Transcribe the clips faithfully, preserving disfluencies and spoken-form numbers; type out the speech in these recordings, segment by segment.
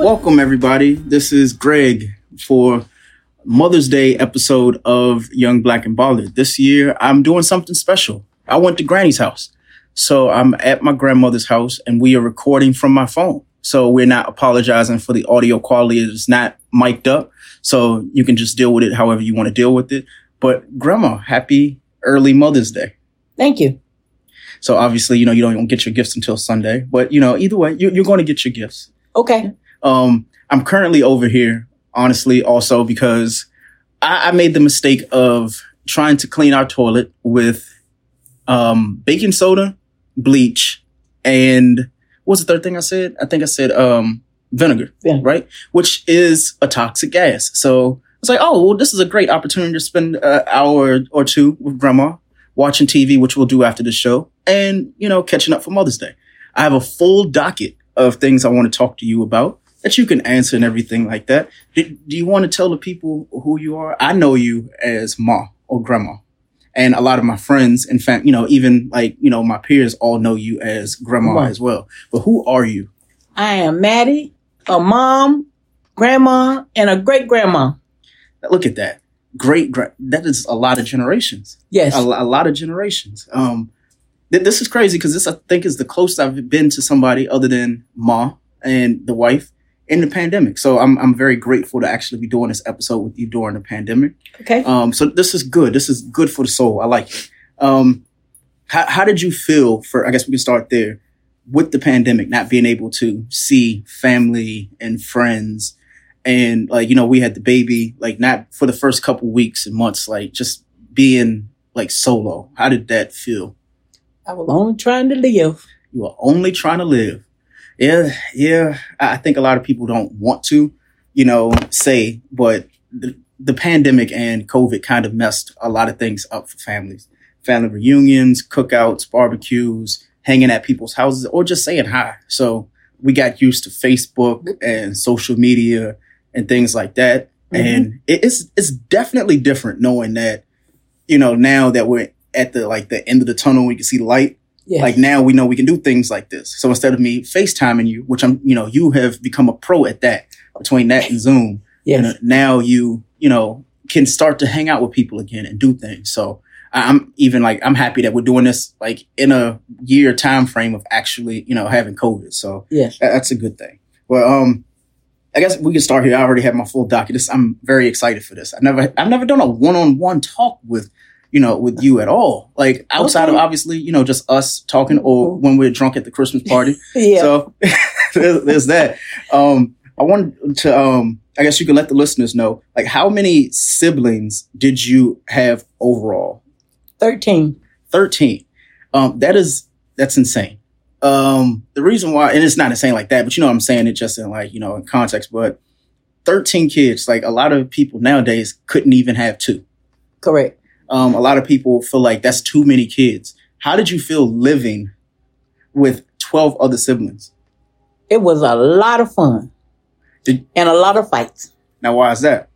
Welcome, everybody. This is Greg for Mother's Day episode of Young Black and Bothered. This year, I'm doing something special. I went to Granny's house. So I'm at my grandmother's house and we are recording from my phone. So we're not apologizing for the audio quality. It's not mic'd up. So you can just deal with it however you want to deal with it. But Grandma, happy early Mother's Day. Thank you. So obviously, you know, you don't even get your gifts until Sunday. But, you know, either way, you, you're going to get your gifts. Okay. Um, I'm currently over here, honestly, also because I, I made the mistake of trying to clean our toilet with um, baking soda, bleach, and what's the third thing I said? I think I said um, vinegar, yeah. Right? Which is a toxic gas. So it's like, oh, well, this is a great opportunity to spend an hour or two with Grandma watching T V, which we'll do after the show, and, you know, catching up for Mother's Day. I have a full docket of things I want to talk to you about that you can answer and everything like that. Do, do you want to tell the people who you are? I know you as Ma or Grandma. And a lot of my friends, in fact, you know, even like, you know, my peers all know you as Grandma Right. as well. But who are you? I am Maddie, a mom, grandma, and a great grandma. Look at that. Great. Gra- that is a lot of generations. Yes. A, a lot of generations. Um, th- this is crazy because this, I think, is the closest I've been to somebody other than Ma and the wife in the pandemic. So I'm I'm very grateful to actually be doing this episode with you during the pandemic. Okay. Um, so this is good. This is good for the soul. I like it. Um, how, how did you feel for, I guess we can start there, with the pandemic, not being able to see family and friends? And like, you know, we had the baby, like not for the first couple weeks and months, like just being like solo. How did that feel? I was only trying to live. You were only trying to live. Yeah, yeah. I think a lot of people don't want to, you know, say, but the, the pandemic and COVID kind of messed a lot of things up for families. Family reunions, cookouts, barbecues, hanging at people's houses, or just saying hi. So we got used to Facebook and social media and things like that. Mm-hmm. And it, it's it's definitely different knowing that, you know, now that we're at the like the end of the tunnel, we can see the light. Yes. Like now we know we can do things like this. So instead of me FaceTiming you, which I'm, you know, you have become a pro at that between that and Zoom. Yes. And now you, you know, can start to hang out with people again and do things. So I'm even like, I'm happy that we're doing this like in a year time frame of actually, you know, having COVID. So yes, that's a good thing. Well, um, I guess we can start here. I already have my full docket. This, I'm very excited for this. I've never, I've never done a one-on-one talk with, you know, with you at all. Like outside okay. of obviously, you know, just us talking or when we're drunk at the Christmas party. Yeah. So there's, there's that. Um, I wanted to, um, I guess you can let the listeners know, like how many siblings did you have overall? thirteen. thirteen. Um, that is, that's insane. Um, the reason why, and it's not insane like that, but you know what I'm saying? It just in like, you know, in context, but thirteen kids, like a lot of people nowadays couldn't even have two. Correct. Um, a lot of people feel like that's too many kids. How did you feel living with twelve other siblings? It was a lot of fun did, and a lot of fights. Now, why is that?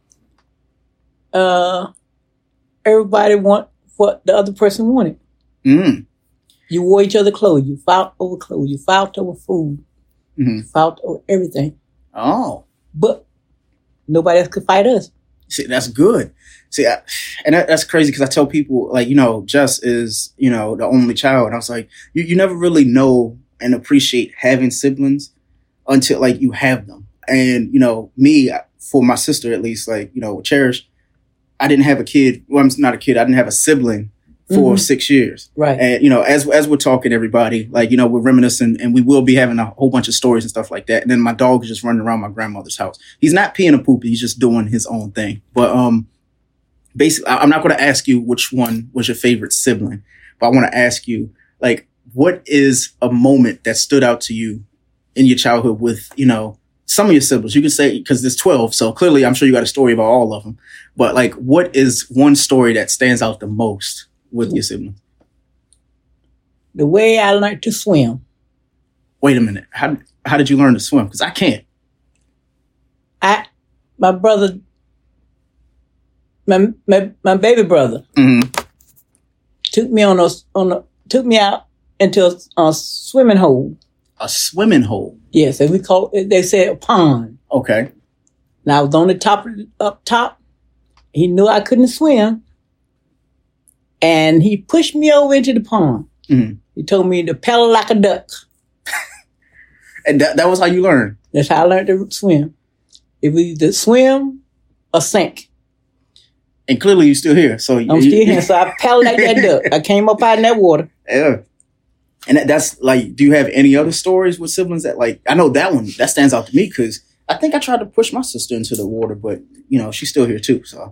Uh, everybody want what the other person wanted. Mm. You wore each other clothes. You fought over clothes. You fought over food. Mm-hmm. You fought over everything. Oh. But nobody else could fight us. See, that's good. See, I, and that, that's crazy because I tell people, like, you know, Jess is, you know, the only child. And I was like, you, you never really know and appreciate having siblings until, like, you have them. And, you know, me, for my sister at least, like, you know, Cherish, I didn't have a kid. Well, I'm not a kid. I didn't have a sibling for mm-hmm. six years. Right. And, you know, as as we're talking, everybody, like, you know, we're reminiscing and we will be having a whole bunch of stories and stuff like that. And then my dog is just running around my grandmother's house. He's not peeing or pooping. He's just doing his own thing. But um, basically, I'm not going to ask you which one was your favorite sibling, but I want to ask you, like, what is a moment that stood out to you in your childhood with, you know, some of your siblings? You can say, because there's twelve. So clearly, I'm sure you got a story about all of them. But like, what is one story that stands out the most with your siblings? The way I learned to swim. Wait a minute. How how did you learn to swim? Because I can't. I, my brother, my my, my baby brother, mm-hmm. took me on a on a took me out into a, a swimming hole. A swimming hole. Yes, and we call it, they said a pond. Okay. And I was on the top, up top. He knew I couldn't swim. And he pushed me over into the pond. Mm-hmm. He told me to paddle like a duck. And that, that was how you learned? That's how I learned to swim. It was either swim or sink. And clearly you're still here. So I'm still here. So I paddled like that duck. I came up out in that water. Yeah. And that, that's like, do you have any other stories with siblings that like, I know that one, that stands out to me because I think I tried to push my sister into the water, but you know, she's still here too. So.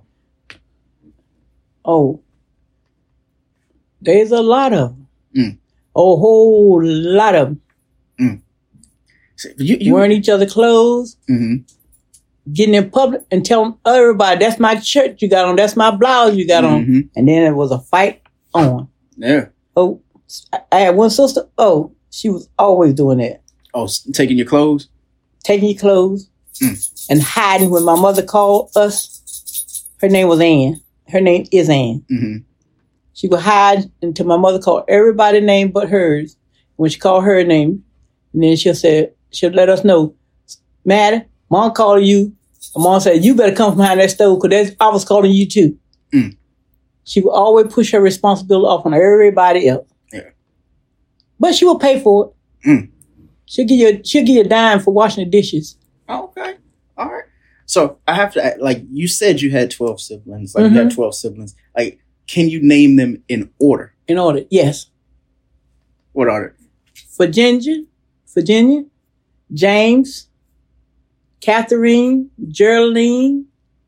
Oh. There's a lot of them. Mm. A whole lot of them. Mm. So you, you, wearing each other's clothes. Mm-hmm. Getting in public and telling everybody, that's my shirt you got on, that's my blouse you got mm-hmm. on. And then it was a fight on. Yeah. Oh, I had one sister, oh, she was always doing that. Oh, taking your clothes? Taking your clothes mm. and hiding. When my mother called us, her name was Ann. Her name is Ann. Mm-hmm. She would hide until my mother called everybody's name but hers. When she called her name, and then she'll say, she'll let us know, Maddie, Mom called you. And Mom said, you better come from behind that stove because I was calling you too. Mm. She would always push her responsibility off on everybody else. Yeah. But she will pay for it. Mm. She'll give you, she'll give you a dime for washing the dishes. Oh, okay. All right. So I have to, like, you said you had twelve siblings. Like, mm-hmm. you had twelve siblings. Like, can you name them in order? In order, yes. What order? Virginia, Virginia, James, Catherine, Geraldine,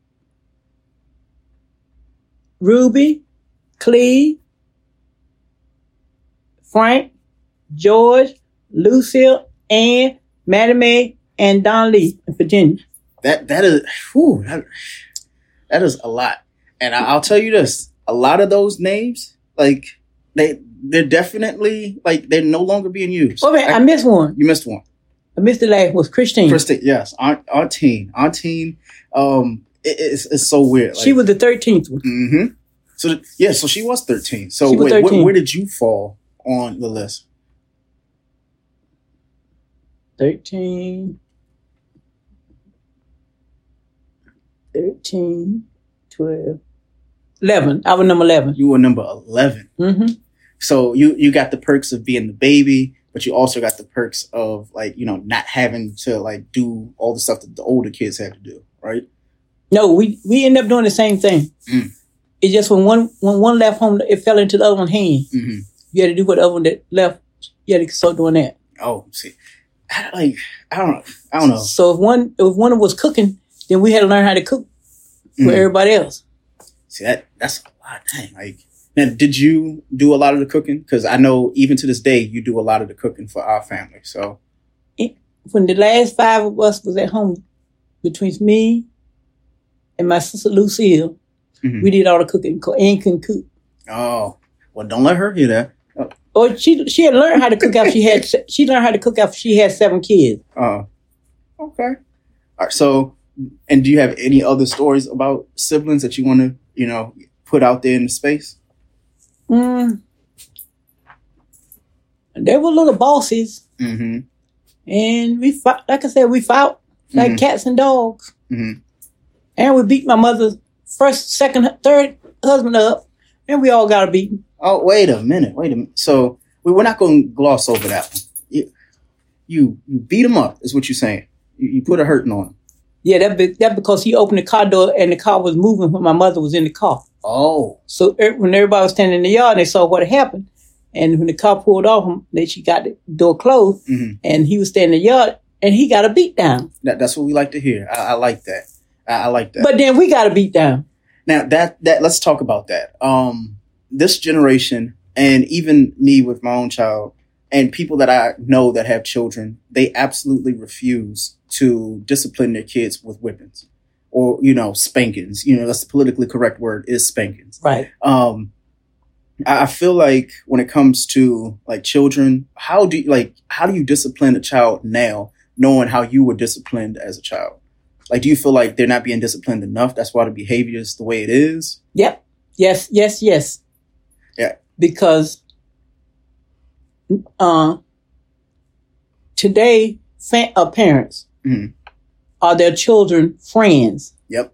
Ruby, Cleve, Frank, George, Lucille, Ann, Maddie Mae, and Don Lee in Virginia. That that is whew, that, that is a lot. And I, I'll tell you this, a lot of those names, like they they're definitely like they're no longer being used. Oh man, I, I missed one. You missed one. I missed the last was Christine. Christine, yes. Aunt Auntine. Auntine. Um it, it's it's so weird. Like, she was the thirteenth one. Mm-hmm. So yeah, so she was thirteen. So wait, thirteen. Where, where did you fall on the list? Thirteen. thirteen, twelve, eleven. I was number eleven. You were number eleven. Mm-hmm. So you, you got the perks of being the baby, but you also got the perks of like, you know, not having to like do all the stuff that the older kids had to do, right? No, we, we ended up doing the same thing. Mm. It's just when one when one left home, it fell into the other one's hand. Mm-hmm. You had to do what the other one that left. You had to start doing that. Oh, see, I, like I don't know, I don't know. So if one if one was cooking, then we had to learn how to cook for mm. everybody else. See that that's a lot. Dang, like now, did you do a lot of the cooking? Because I know even to this day you do a lot of the cooking for our family. So it, when the last five of us was at home, between me and my sister Lucille. Mm-hmm. We did all the cooking. Ann couldn't cook. Oh, well, don't let her hear that. Oh, oh she she had learned how to cook after she had she learned how to cook after she had seven kids. Oh, uh, okay. All right. So, and do you have any other stories about siblings that you want to, you know, put out there in the space? Mm. They were little bosses, mm-hmm. and we fought. Like I said, we fought like mm-hmm. cats and dogs, mm-hmm. and we beat my mother's first, second, third husband up, and we all got beaten. Oh, wait a minute. Wait a minute. So we, we're not going to gloss over that one. You, you, you beat him up, is what you're saying. You, you put a hurting on him. Yeah, that be, that because he opened the car door and the car was moving when my mother was in the car. Oh. So er, when everybody was standing in the yard, they saw what had happened. And when the car pulled off, then she got the door closed, mm-hmm. and he was standing in the yard, and he got a beat down. That, that's what we like to hear. I, I like that. I like that. But then we got a beat down. Now that, that, let's talk about that. Um, this generation and even me with my own child and people that I know that have children, they absolutely refuse to discipline their kids with whippings or, you know, spankings. You know, that's the politically correct word is spankings. Right. Um, I feel like when it comes to like children, how do you like, how do you discipline a child now knowing how you were disciplined as a child? Like, do you feel like they're not being disciplined enough? That's why the behavior is the way it is? Yep. Yes, yes, yes. Yeah. Because uh, today, fa- uh, parents, mm-hmm. are their children friends. Yep.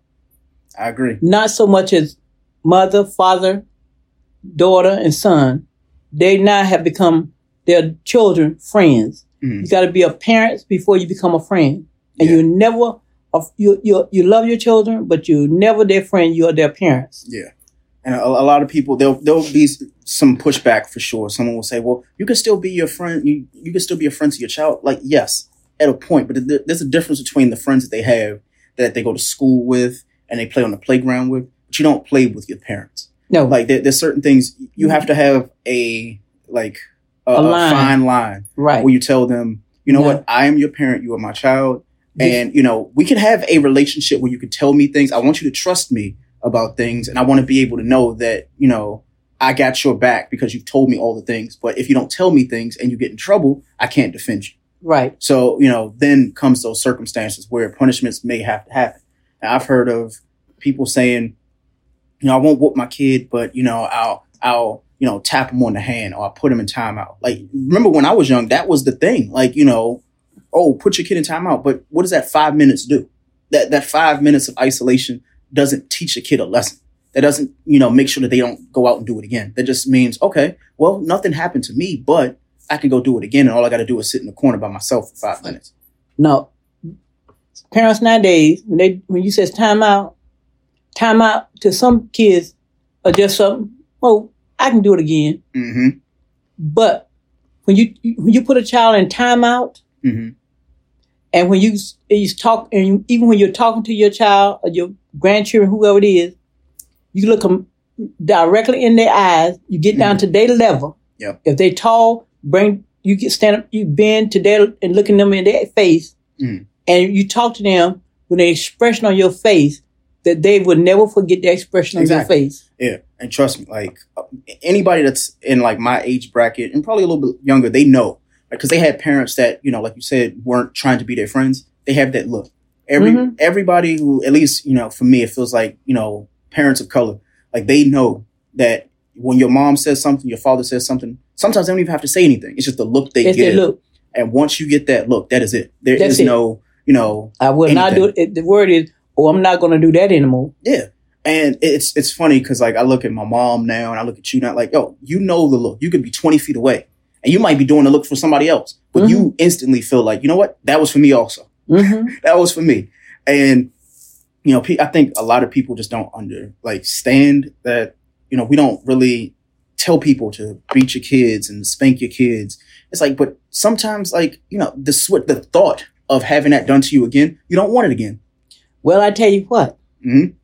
I agree. Not so much as mother, father, daughter, and son. They now have become their children friends. Mm-hmm. You got to be a parent before you become a friend. And yeah. you never, you, you, you love your children, but you're never their friend. You're their parents. Yeah. And a, a lot of people, there'll, there'll be some pushback for sure. Someone will say, well, you can still be your friend. You, you can still be a friend to your child. Like, yes, at a point. But there's a difference between the friends that they have that they go to school with and they play on the playground with. But you don't play with your parents. No. Like, there, there's certain things you have to have a, like, a, a, line. a fine line. Right. Where you tell them, you know no. what, I am your parent. You are my child. And, you know, we can have a relationship where you can tell me things. I want you to trust me about things. And I want to be able to know that, you know, I got your back because you've told me all the things. But if you don't tell me things and you get in trouble, I can't defend you. Right. So, you know, then comes those circumstances where punishments may have to happen. And I've heard of people saying, you know, I won't whoop my kid, but, you know, I'll, I'll, you know, tap him on the hand or I'll put him in timeout. Like, remember when I was young, that was the thing. Like, you know, oh, put your kid in timeout. But what does that five minutes do? That, that five minutes of isolation doesn't teach a kid a lesson. That doesn't, you know, make sure that they don't go out and do it again. That just means, okay, well, nothing happened to me, but I can go do it again. And all I got to do is sit in the corner by myself for five minutes. No. Parents nowadays, when they, when you says time out, time out to some kids are just something, oh, I can do it again. Mm-hmm. But when you, when you put a child in timeout, mm-hmm. and when you, you talk, and you, even when you're talking to your child or your grandchildren, whoever it is, you look them directly in their eyes. You get down mm-hmm. to their level. Yep. If they tall, bring you get stand up, you bend to their and looking them in their face, mm-hmm. and you talk to them with an expression on your face that they would never forget the expression exactly. on your face. Yeah, and trust me, like anybody that's in like my age bracket and probably a little bit younger, they know because like, they had parents that you know, like you said, weren't trying to be their friends. They have that look. Every mm-hmm. everybody who, at least you know, for me, it feels like you know. Parents of color, like they know that when your mom says something, your father says something, sometimes they don't even have to say anything. It's just the look they it's give. Look. And once you get that look, that is it. There That's is it. no, you know, I will anything. not do it. The word is, oh, I'm not going to do that anymore. Yeah. And it's, it's funny because like I look at my mom now and I look at you now like, yo, you know the look. You could be twenty feet away and you might be doing the look for somebody else, but mm-hmm. you instantly feel like, you know what? That was for me also. Mm-hmm. That was for me. And you know, I think a lot of people just don't under like stand that, you know, we don't really tell people to beat your kids and spank your kids. It's like, but sometimes like, you know, the sweat, the thought of having that done to you again, you don't want it again. Well, I tell you what, mm-hmm.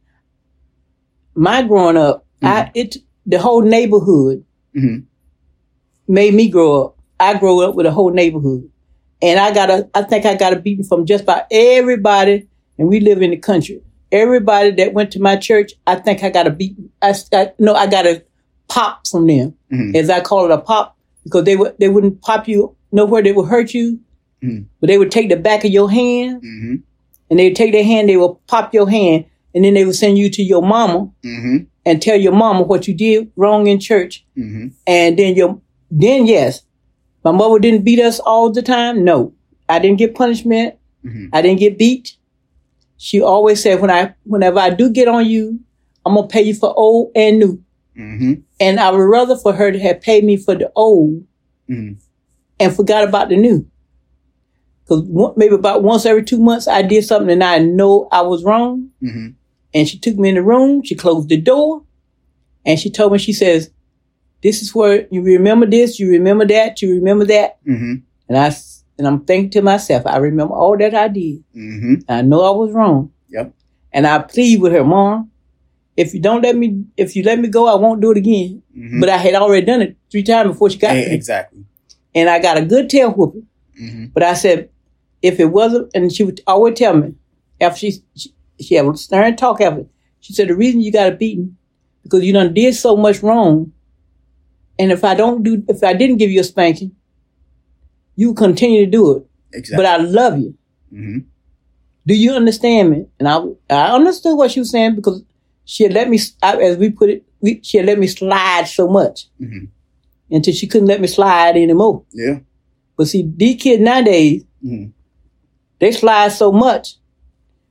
my growing up, mm-hmm. I, it, the whole neighborhood mm-hmm. made me grow up. I grew up with a whole neighborhood and I got a, I think I got a beating from just about everybody. And we live in the country. Everybody that went to my church, I think I got a beat. I, I no, I got a pop from them, mm-hmm. as I call it a pop, because they would they wouldn't pop you nowhere. They would hurt you, mm-hmm. but they would take the back of your hand, mm-hmm. and they would take their hand. They would pop your hand, and then they would send you to your mama mm-hmm. and tell your mama what you did wrong in church. Mm-hmm. And then your then yes, my mother didn't beat us all the time. No, I didn't get punishment. Mm-hmm. I didn't get beat. She always said, when I, whenever I do get on you, I'm going to pay you for old and new. Mm-hmm. And I would rather for her to have paid me for the old mm-hmm. and forgot about the new. Because maybe about once every two months, I did something and I know I was wrong. Mm-hmm. And she took me in the room. She closed the door. And she told me, she says, this is where you remember this, you remember that, you remember that. Mm-hmm. And I And I'm thinking to myself, I remember all that I did. Mm-hmm. I know I was wrong. Yep. And I plead with her, Mom, if you don't let me, if you let me go, I won't do it again. Mm-hmm. But I had already done it three times before she got hey, me. Exactly. And I got a good tail whooping. Mm-hmm. But I said, if it wasn't, and she would always tell me, after she, she, she had a stern talk after, she said, the reason you got a beating, because you done did so much wrong. And if I don't do, if I didn't give you a spanking, you continue to do it. Exactly. But I love you. Mm-hmm. Do you understand me? And I, I understood what she was saying because she had let me, as we put it, we, she had let me slide so much mm-hmm. until she couldn't let me slide anymore. Yeah. But see, these kids nowadays, mm-hmm. they slide so much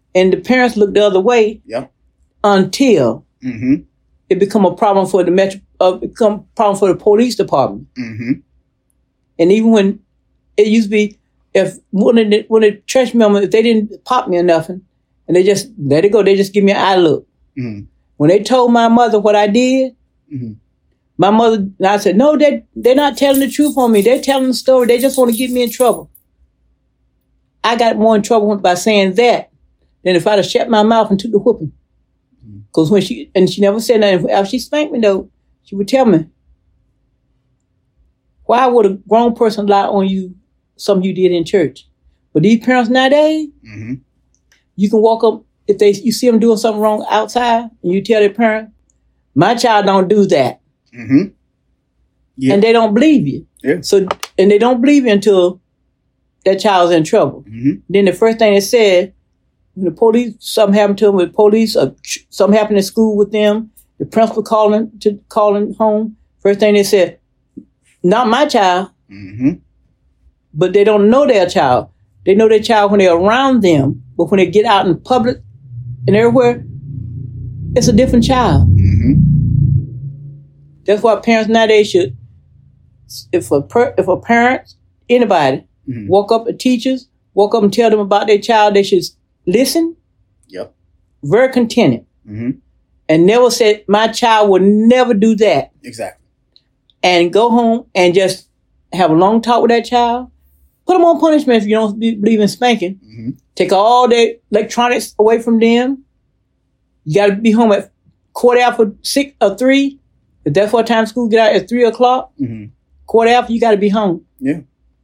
And the parents look the other way yep. until mm-hmm. it become a problem for the metro, uh, become a problem for the police department. Mm-hmm. And even when it used to be, if one of the, one of the church members, if they didn't pop me or nothing, and they just let it go, they just give me an eye look. Mm-hmm. When they told my mother what I did, mm-hmm. my mother, and I said, no, they, they're not telling the truth on me. They're telling the story. They just want to get me in trouble. I got more in trouble by saying that than if I'd have shut my mouth and took the whooping. Because mm-hmm. when she, and she never said nothing. After she spanked me, though, she would tell me, why would a grown person lie on you something you did in church? But these parents nowadays, mm-hmm. you can walk up, if they you see them doing something wrong outside, and you tell their parent, my child don't do that. Mm-hmm. Yeah. And they don't believe you. Yeah. So, and they don't believe you until that child's in trouble. Mm-hmm. Then the first thing they said, when the police, something happened to them with police, or something happened in school with them, the principal calling to calling home, first thing they said, not my child. Mm-hmm. But they don't know their child. They know their child when they're around them, but when they get out in public and everywhere, it's a different child. Mm-hmm. That's why parents nowadays should, if a per, if a parent, anybody, mm-hmm. walk up to teachers, walk up and tell them about their child, they should listen. Yep. Very contented. Mm-hmm. And never say, my child will never do that. Exactly. And go home and just have a long talk with that child. Put them on punishment if you don't believe in spanking. Mm-hmm. Take all their electronics away from them. You got to be home at quarter after six or three. If that's what time school get out at three o'clock, mm-hmm. quarter after, you got to be home. Yeah.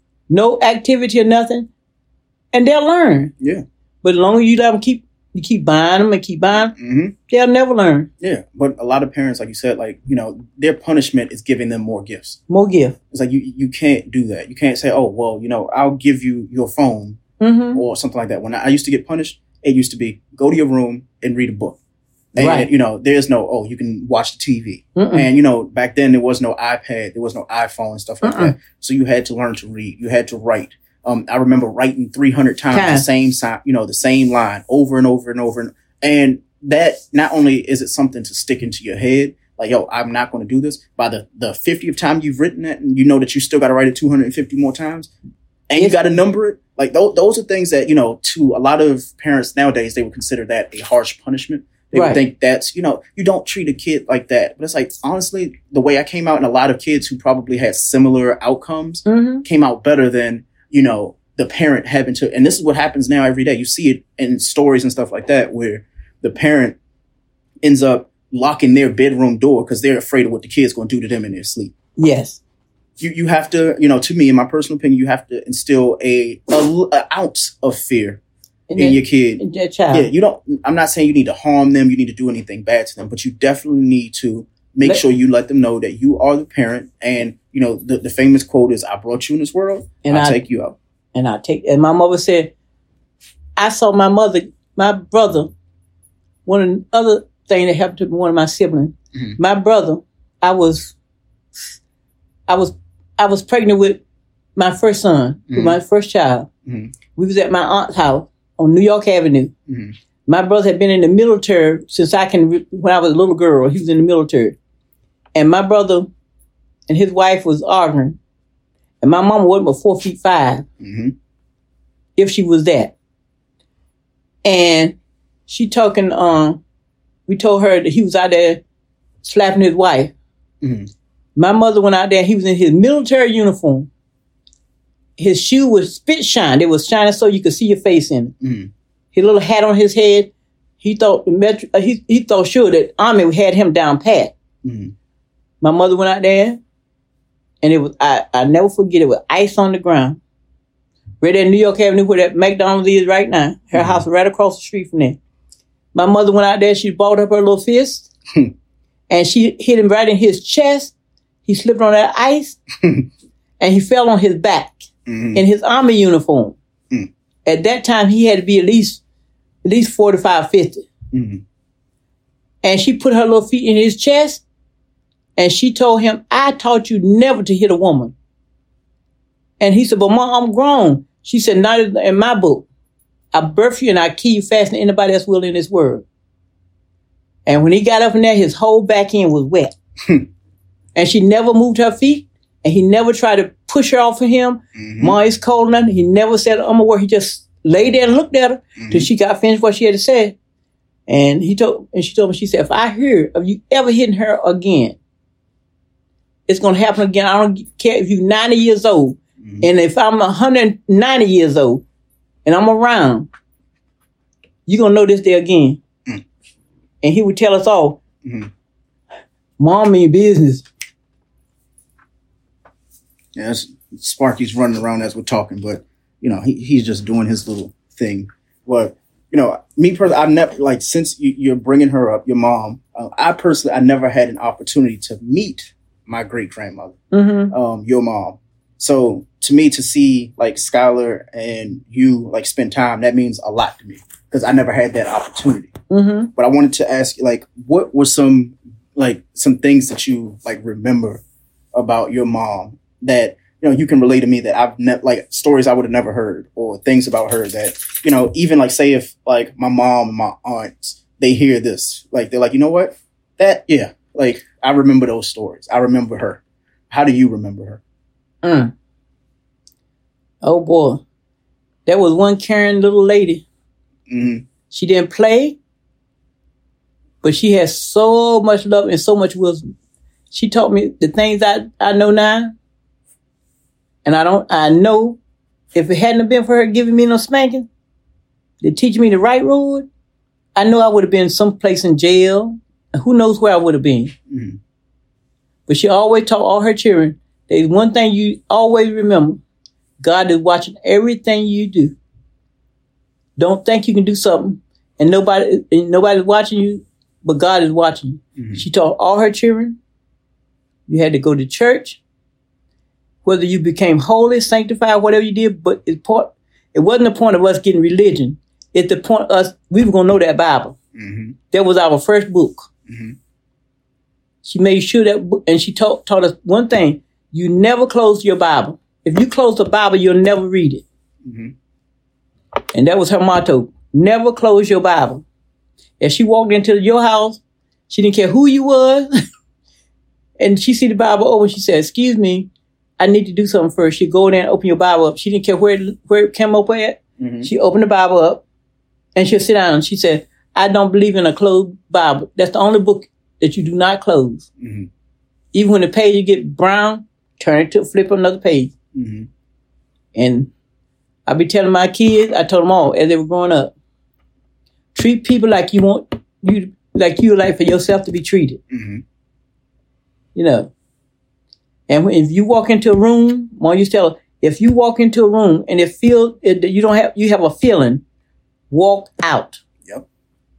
No activity or nothing. And they'll learn. Yeah. But as long as you let them keep, you keep buying them and keep buying them, mm-hmm. they'll never learn. Yeah. But a lot of parents, like you said, like, you know, their punishment is giving them more gifts. More gifts. It's like, you, you can't do that. You can't say, oh, well, you know, I'll give you your phone mm-hmm. or something like that. When I used to get punished, it used to be go to your room and read a book. And, right. you know, there's no, oh, you can watch the T V. Mm-mm. And, you know, back then there was no iPad. There was no iPhone and stuff like Mm-mm. that. So you had to learn to read. You had to write. Um, I remember writing three hundred times Time. the same sign, you know, the same line over and over and over. And, and that not only is it something to stick into your head, like, yo, I'm not going to do this. By the, the fiftieth time you've written that, and you know that you still got to write it two hundred fifty more times, and you got to number it. Like, th- those are things that, you know, to a lot of parents nowadays, they would consider that a harsh punishment. They right. would think that's, you know, you don't treat a kid like that. But it's like, honestly, the way I came out, and a lot of kids who probably had similar outcomes mm-hmm. came out better than, you know, the parent having to. And this is what happens now every day. You see it in stories and stuff like that, where the parent ends up locking their bedroom door because they're afraid of what the kid's going to do to them in their sleep. Yes. You you have to, you know, to me, in my personal opinion, you have to instill a, a, a ounce of fear in, in your kid. In your child. Yeah, you don't, I'm not saying you need to harm them, you need to do anything bad to them, but you definitely need to make let, sure you let them know that you are the parent. And, you know, the, the famous quote is, I brought you in this world, and I'll I, take you out. And I'll take, and my mother said, I saw my mother, my brother, one of the other thing that happened to one of my siblings, mm-hmm. my brother, I was, I was, I was pregnant with my first son, mm-hmm. with my first child. Mm-hmm. We was at my aunt's house on New York Avenue. Mm-hmm. My brother had been in the military since I can, when I was a little girl, he was in the military. And my brother and his wife was arguing. And my mama wasn't but four feet five, mm-hmm. if she was that. And she talking, um, we told her that he was out there slapping his wife. Mm-hmm. My mother went out there, he was in his military uniform. His shoe was spit shine. It was shining so you could see your face in it. Mm-hmm. His little hat on his head. He thought the metro, uh, he he thought sure that Army had him down pat. Mm-hmm. My mother went out there, and it was I I never forget it was ice on the ground. Right at New York Avenue where that McDonald's is right now. Her mm-hmm. house was right across the street from there. My mother went out there. She balled up her little fist, and she hit him right in his chest. He slipped on that ice, and he fell on his back. Mm-hmm. In his Army uniform. Mm. At that time, he had to be at least at least forty-five, fifty. Mm-hmm. And she put her little feet in his chest, and she told him, I taught you never to hit a woman. And he said, but Mom, I'm grown. She said, not in my book. I birth you and I kill you faster than anybody else will in this world. And when he got up in there, his whole back end was wet. And she never moved her feet. And he never tried to push her off of him. Mm-hmm. Ma, it's cold enough. He never said, I'm going to work. He just laid there and looked at her mm-hmm. till she got finished what she had to say. And he told, and she told me, she said, if I hear of you ever hitting her again, it's going to happen again. I don't care if you're ninety years old. Mm-hmm. And if I'm one hundred ninety years old and I'm around, you're going to know this day again. Mm-hmm. And he would tell us all, mm-hmm. Mom mean business. Yeah, Sparky's running around as we're talking, but, you know, he, he's just doing his little thing. But, you know, me personally, I've never, like, since you, you're bringing her up, your mom, uh, I personally, I never had an opportunity to meet my great-grandmother, mm-hmm. um, your mom. So to me, to see, like, Skylar and you, like, spend time, that means a lot to me because I never had that opportunity. Mm-hmm. But I wanted to ask you, like, what were some, like, some things that you, like, remember about your mom that, you know, you can relate to me that I've never, like, stories I would have never heard or things about her that, you know, even, like, say if, like, my mom and my aunts, they hear this, like, they're like, you know what? That, yeah, like, I remember those stories. I remember her. How do you remember her? Mm. Oh, boy. There was one caring little lady. Mm-hmm. She didn't play, but she has so much love and so much wisdom. She taught me the things I, I know now. And I don't, I know if it hadn't been for her giving me no spanking, to teach me the right road, I know I would have been someplace in jail. And who knows where I would have been. Mm-hmm. But she always taught all her children, there's one thing you always remember. God is watching everything you do. Don't think you can do something and nobody, and nobody's watching you, but God is watching you. Mm-hmm. She taught all her children, you had to go to church, whether you became holy, sanctified, whatever you did, but it, point, it wasn't the point of us getting religion. It's the point of us, we were going to know that Bible. Mm-hmm. That was our first book. Mm-hmm. She made sure that book, and she taught, taught us one thing, you never close your Bible. If you close the Bible, you'll never read it. Mm-hmm. And that was her motto, never close your Bible. If she walked into your house, she didn't care who you was, and she see the Bible over, she said, excuse me, I need to do something first. She'd go in there and open your Bible up. She didn't care where, where it came up at. Mm-hmm. She opened the Bible up and she'll sit down and she said, I don't believe in a closed Bible. That's the only book that you do not close. Mm-hmm. Even when the page you get brown, turn it to flip another page. Mm-hmm. And I be telling my kids, I told them all as they were growing up, treat people like you want you, like you like for yourself to be treated. Mm-hmm. You know. And if you walk into a room, Mom used to tell her, if you walk into a room and it feel it, you don't have you have a feeling, walk out. Yep.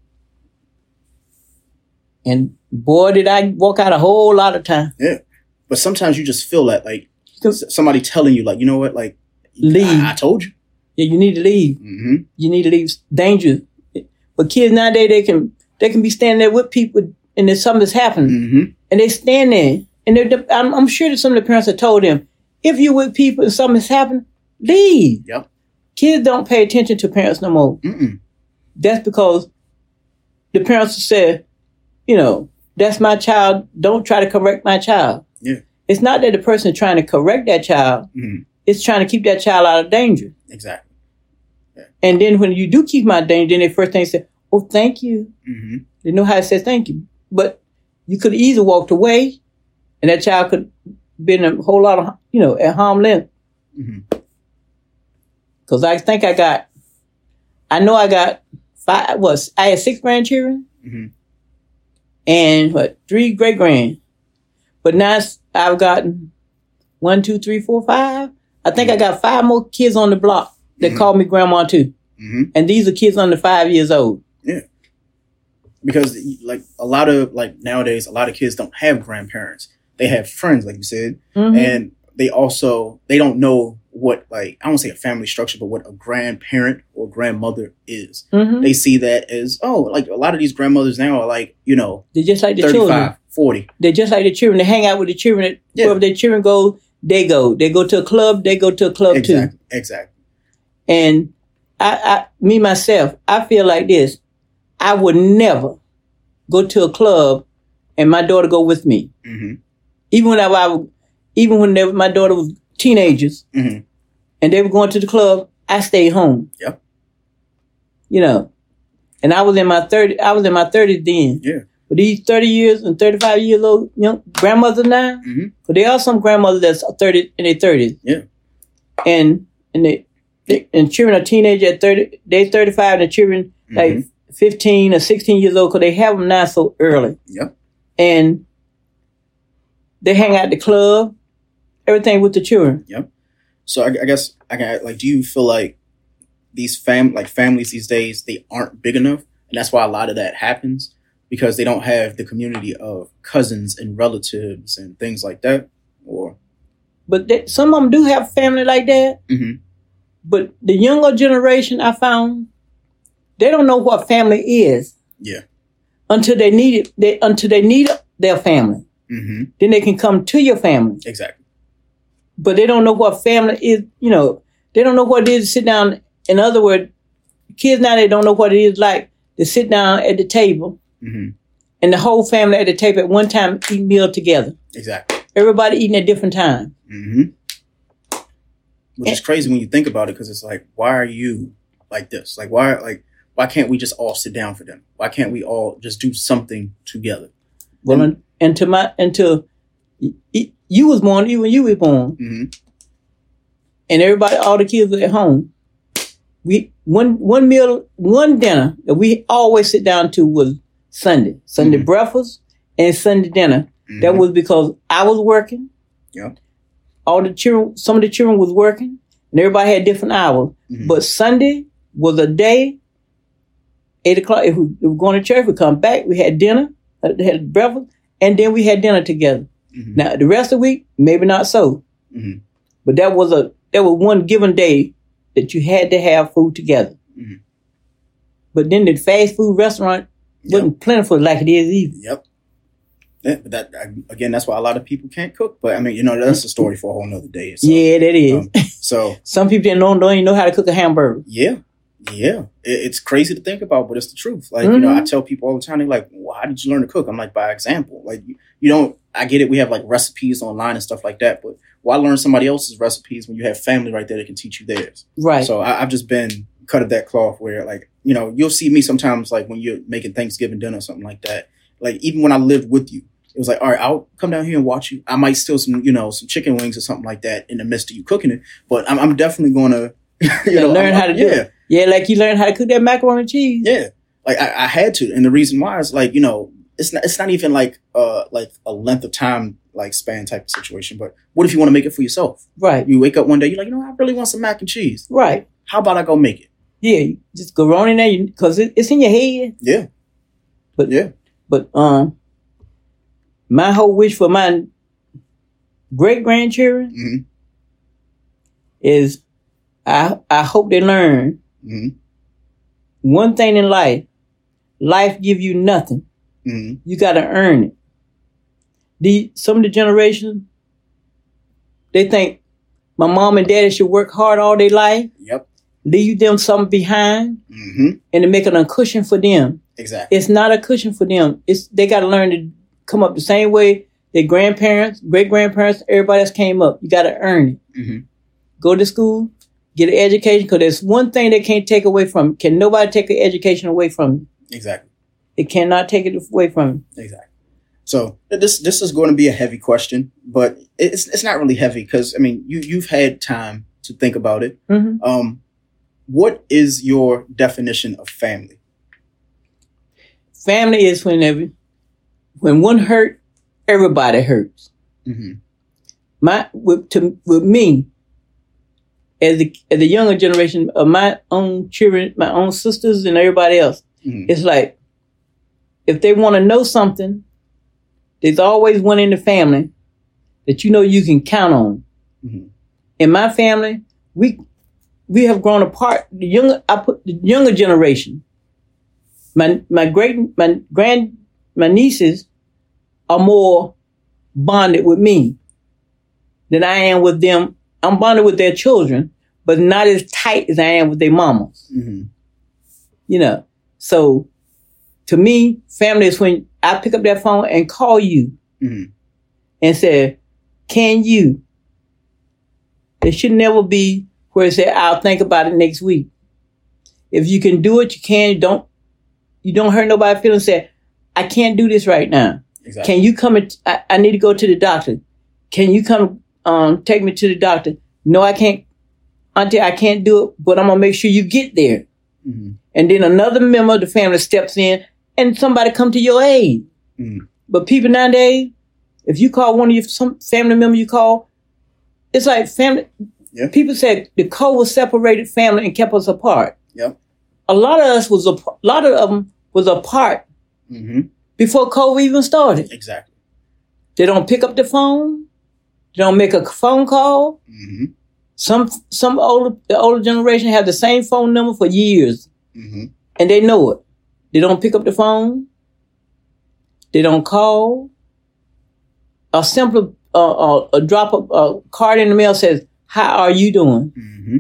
And boy, did I walk out a whole lot of time. Yeah, but sometimes you just feel that, like somebody telling you, like, you know what, like, leave. I, I told you. Yeah, you need to leave. Mm-hmm. You need to leave. Danger. But kids nowadays, they can they can be standing there with people and there's something that's happening, mm-hmm. and they stand there. And I'm, I'm sure that some of the parents have told them, if you're with people and something's happened, leave. Yep. Kids don't pay attention to parents no more. Mm-mm. That's because the parents said, you know, that's my child. Don't try to correct my child. Yeah. It's not that the person is trying to correct that child. Mm-hmm. It's trying to keep that child out of danger. Exactly. Yeah. And then when you do keep them out of danger, then they first thing say, oh, thank you. Mm-hmm. They know how to say thank you. But you could easily walked away. And that child could been a whole lot of, you know, at harm length. Mm-hmm. Cause I think I got, I know I got five, was I had six grandchildren mm-hmm. and what, three great grand. But now I've gotten one, two, three, four, five. I think mm-hmm. I got five more kids on the block that mm-hmm. call me grandma too. Mm-hmm. And these are kids under five years old. Yeah. Because like a lot of, like nowadays, a lot of kids don't have grandparents. They have friends, like you said, mm-hmm. and they also, they don't know what, like, I don't say a family structure, but what a grandparent or grandmother is. Mm-hmm. They see that as, oh, like a lot of these grandmothers now are like, you know, they're just like the children. forty. They're just like the children. They hang out with the children. Yeah. Wherever their children go, they go. They go to a club, they go to a club exactly. too. Exactly. And I, I, me myself, I feel like this. I would never go to a club and my daughter go with me. Mm-hmm. Even when I, I even when they, my daughter was teenagers mm-hmm. and they were going to the club, I stayed home. Yep. You know, and I was in my thirty. I was in my thirties then. Yeah. But these thirty years and thirty-five years old young grandmothers now, mm-hmm. but there are some grandmothers that's thirty in their thirties. Yeah. And and they, they and children are teenagers at thirty. They thirty-five and the children mm-hmm. like fifteen or sixteen years old because they have them now so early. Yep. And they hang out at the club, everything with the children. Yep. So I, I guess I can like, do you feel like these fam like families these days, they aren't big enough, and that's why a lot of that happens because they don't have the community of cousins and relatives and things like that, or. But they, some of them do have family like that. Mm-hmm. But the younger generation, I found, they don't know what family is. Yeah. Until they need it, they, until they need their family. Mm-hmm. Then they can come to your family. Exactly. But they don't know what family is, you know, they don't know what it is to sit down. In other words, kids now, they don't know what it is like to sit down at the table mm-hmm. and the whole family at the table at one time eat meal together. Exactly. Everybody eating at different times. Mm-hmm. Which and, is crazy when you think about it, because it's like, why are you like this? Like, why, like, why can't we just all sit down for them? Why can't we all just do something together? Well, and, and to my, until you was born, even you was born, mm-hmm. and everybody, all the kids were at home. We one one meal, one dinner that we always sit down to was Sunday, Sunday mm-hmm. breakfast and Sunday dinner. Mm-hmm. That was because I was working. Yeah. All the children, some of the children was working, and everybody had different hours. Mm-hmm. But Sunday was a day. Eight o'clock. If we, if we were going to church, we come back. We had dinner, had breakfast, and then we had dinner together. Mm-hmm. Now the rest of the week, maybe not so. Mm-hmm. But that was a that was one given day that you had to have food together. Mm-hmm. But then the fast food restaurant wasn't yep. plentiful like it is either. Yep. Yeah, but that again, that's why a lot of people can't cook. But I mean, you know, that's a story for a whole nother day. So, yeah, that is. Um, so some people didn't know, don't even know how to cook a hamburger. Yeah, yeah, it, it's crazy to think about, but it's the truth. Like mm-hmm. you know, I tell people all the time, they're like, "Well, how did you learn to cook?" I'm like, by example. Like you, you don't. I get it. We have like recipes online and stuff like that, but why learn somebody else's recipes when you have family right there that can teach you theirs? Right. So I, I've just been cut of that cloth where, like, you know, you'll see me sometimes like when you're making Thanksgiving dinner or something like that. Like even when I lived with you. It was like, all right, I'll come down here and watch you. I might steal some, you know, some chicken wings or something like that in the midst of you cooking it. But I'm, I'm definitely going to, you know, learn I'm, how to do yeah. it. Yeah, like you learned how to cook that macaroni and cheese. Yeah, like I, I had to, and the reason why is like, you know, it's not, it's not even like, uh, like a length of time like span type of situation. But what if you want to make it for yourself? Right. You wake up one day, you're like, you know, I really want some mac and cheese. Right. How about I go make it? Yeah, you just go on in there because it, it's in your head. Yeah. But yeah. But um. My whole wish for my great-grandchildren mm-hmm. is I I hope they learn mm-hmm. one thing in life. Life give you nothing. Mm-hmm. You got to earn it. The, some of the generations, they think my mom and daddy should work hard all their life. Yep. Leave them something behind mm-hmm. and to make it a cushion for them. Exactly. It's not a cushion for them. It's they got to learn to come up the same way their grandparents, great-grandparents, everybody else came up. You got to earn it. Mm-hmm. Go to school, get an education, because there's one thing they can't take away from you. Can nobody take an education away from you? Exactly. They cannot take it away from you. Exactly. So this this is going to be a heavy question, but it's it's not really heavy because, I mean, you, you've had time to think about it. Mm-hmm. Um, what is your definition of family? Family is whenever... When one hurt, everybody hurts. Mm-hmm. My with to with me, as the as the younger generation of my own children, my own sisters, and everybody else, mm-hmm. it's like if they want to know something, there's always one in the family that you know you can count on. Mm-hmm. In my family, we we have grown apart. The younger I put the younger generation. My my great my grand. My nieces are more bonded with me than I am with them. I'm bonded with their children, but not as tight as I am with their mamas. Mm-hmm. You know, so to me, family is when I pick up that phone and call you mm-hmm. and say, can you? It should never be where it said, I'll think about it next week. If you can do it, you can. Don't, you don't hurt nobody's feelings. Say, I can't do this right now. Exactly. Can you come and, I, I need to go to the doctor. Can you come um, take me to the doctor? No, I can't. Auntie, I can't do it, but I'm going to make sure you get there. Mm-hmm. And then another member of the family steps in and somebody come to your aid. Mm-hmm. But people nowadays, if you call one of your some family member you call, it's like family. Yeah. People said the COVID separated family and kept us apart. Yep. A lot of us was a, a lot of them was apart mm-hmm. before COVID even started. Exactly. They don't pick up the phone. They don't make a phone call. Mm-hmm. Some some older the older generation have the same phone number for years, mm-hmm. and they know it. They don't pick up the phone. They don't call. A simple uh, uh, a drop of a card in the mail says, "How are you doing?" Mm-hmm.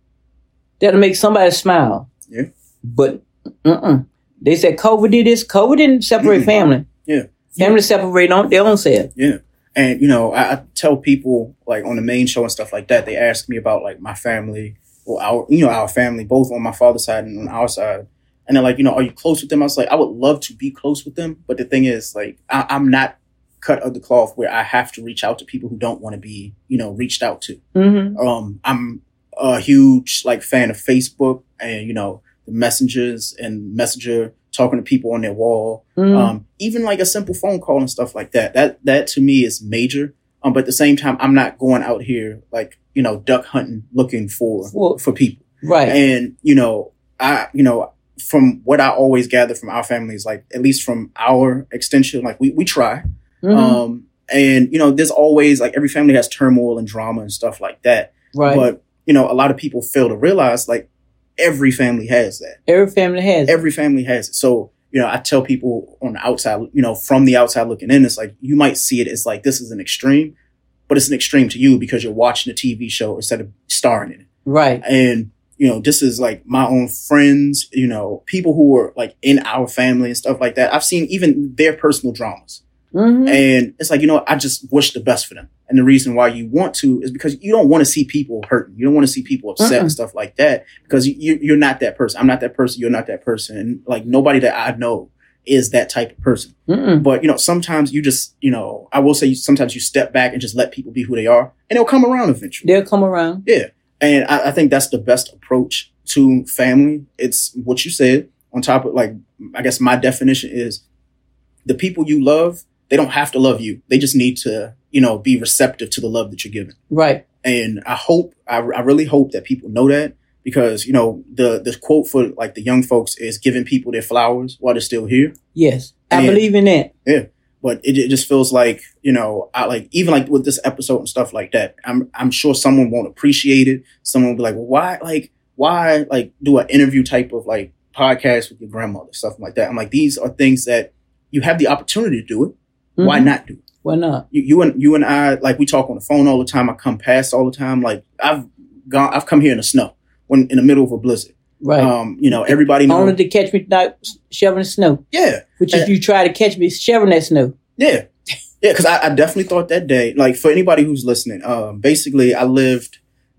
That'll make somebody smile. Yeah. But uh-uh. They said COVID did this. COVID didn't separate mm-hmm. family. Yeah. Family yeah. separate on their own self. Yeah. And, you know, I, I tell people, like, on the main show and stuff like that, they ask me about, like, my family, or our, you know, our family, both on my father's side and on our side. And they're like, you know, are you close with them? I was like, I would love to be close with them. But the thing is, like, I, I'm not cut of the cloth where I have to reach out to people who don't want to be, you know, reached out to. Mm-hmm. Um, I'm a huge, like, fan of Facebook and, you know, the messengers and messenger talking to people on their wall. Mm. Um, even like a simple phone call and stuff like that. That, that to me is major. Um, but at the same time, I'm not going out here like, you know, duck hunting, looking for, well, for people. Right. And, you know, I, you know, from what I always gather from our families, like at least from our extension, like we, we try. Mm-hmm. Um, and, you know, there's always like every family has turmoil and drama and stuff like that. Right. But, you know, a lot of people fail to realize like, every family has that. Every family has Every it. family has it. So, you know, I tell people on the outside, you know, from the outside looking in, it's like, you might see it as like, this is an extreme, but it's an extreme to you because you're watching a T V show instead of starring in it. Right. And, you know, this is like my own friends, you know, people who are like in our family and stuff like that. I've seen even their personal dramas. Mm-hmm. And it's like, you know, I just wish the best for them. And the reason why you want to is because you don't want to see people hurting. You don't want to see people upset uh-uh. and stuff like that because you, you're not that person. I'm not that person. You're not that person. And like nobody that I know is that type of person. Mm-mm. But, you know, sometimes you just, you know, I will say sometimes you step back and just let people be who they are and they'll come around eventually. They'll come around. Yeah. And I, I think that's the best approach to family. It's what you said on top of like, I guess my definition is the people you love, they don't have to love you. They just need to, you know, be receptive to the love that you're giving. Right. And I hope, I, I really hope that people know that because, you know, the, the quote for like the young folks is giving people their flowers while they're still here. Yes. I and, believe in that. Yeah. But it, it just feels like, you know, I like, even like with this episode and stuff like that, I'm, I'm sure someone won't appreciate it. Someone will be like, well, why, like, why, like, do an interview type of like podcast with your grandmother, stuff like that. I'm like, these are things that you have the opportunity to do it. Mm-hmm. Why not do it? Why not? You, you and you and I, like we talk on the phone all the time. I come past all the time. Like I've gone, I've come here in the snow when in the middle of a blizzard. Right. Um, you know, everybody knows. Only to catch me not shoveling snow. Yeah. Which is you try to catch me shoveling that snow. Yeah. Yeah. Cause I, I definitely thought that day, like for anybody who's listening, um, basically I lived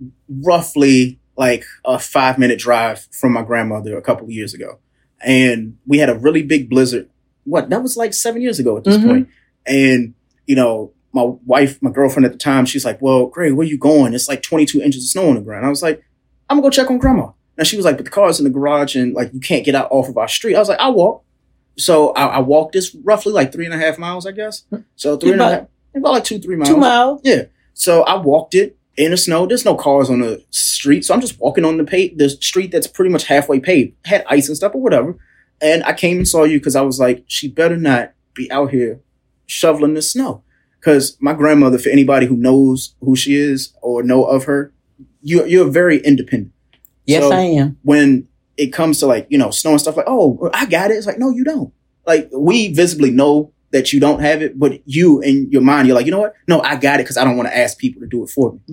roughly like a five minute drive from my grandmother a couple of years ago. And we had a really big blizzard. What? That was like seven years ago at this mm-hmm. point. And, you know, my wife, my girlfriend at the time, she's like, well, Greg, where you going? It's like twenty-two inches of snow on the ground. I was like, I'm gonna go check on grandma. And she was like, but the car's in the garage and like, you can't get out off of our street. I was like, I'll walk. So I, I walked this roughly like three and a half miles, I guess. So three about, and a half, about like two, three miles. Two miles. Yeah. So I walked it in the snow. There's no cars on the street. So I'm just walking on the pa- the street that's pretty much halfway paved. Had ice and stuff or whatever. And I came and saw you because I was like, she better not be out here shoveling the snow. Because my grandmother, for anybody who knows who she is or know of her, you, you're very independent. Yes, so I am. When it comes to like, you know, snow and stuff like, oh, I got it. It's like, no, you don't. Like we visibly know that you don't have it, but you in your mind, you're like, you know what? No, I got it because I don't want to ask people to do it for me. Right.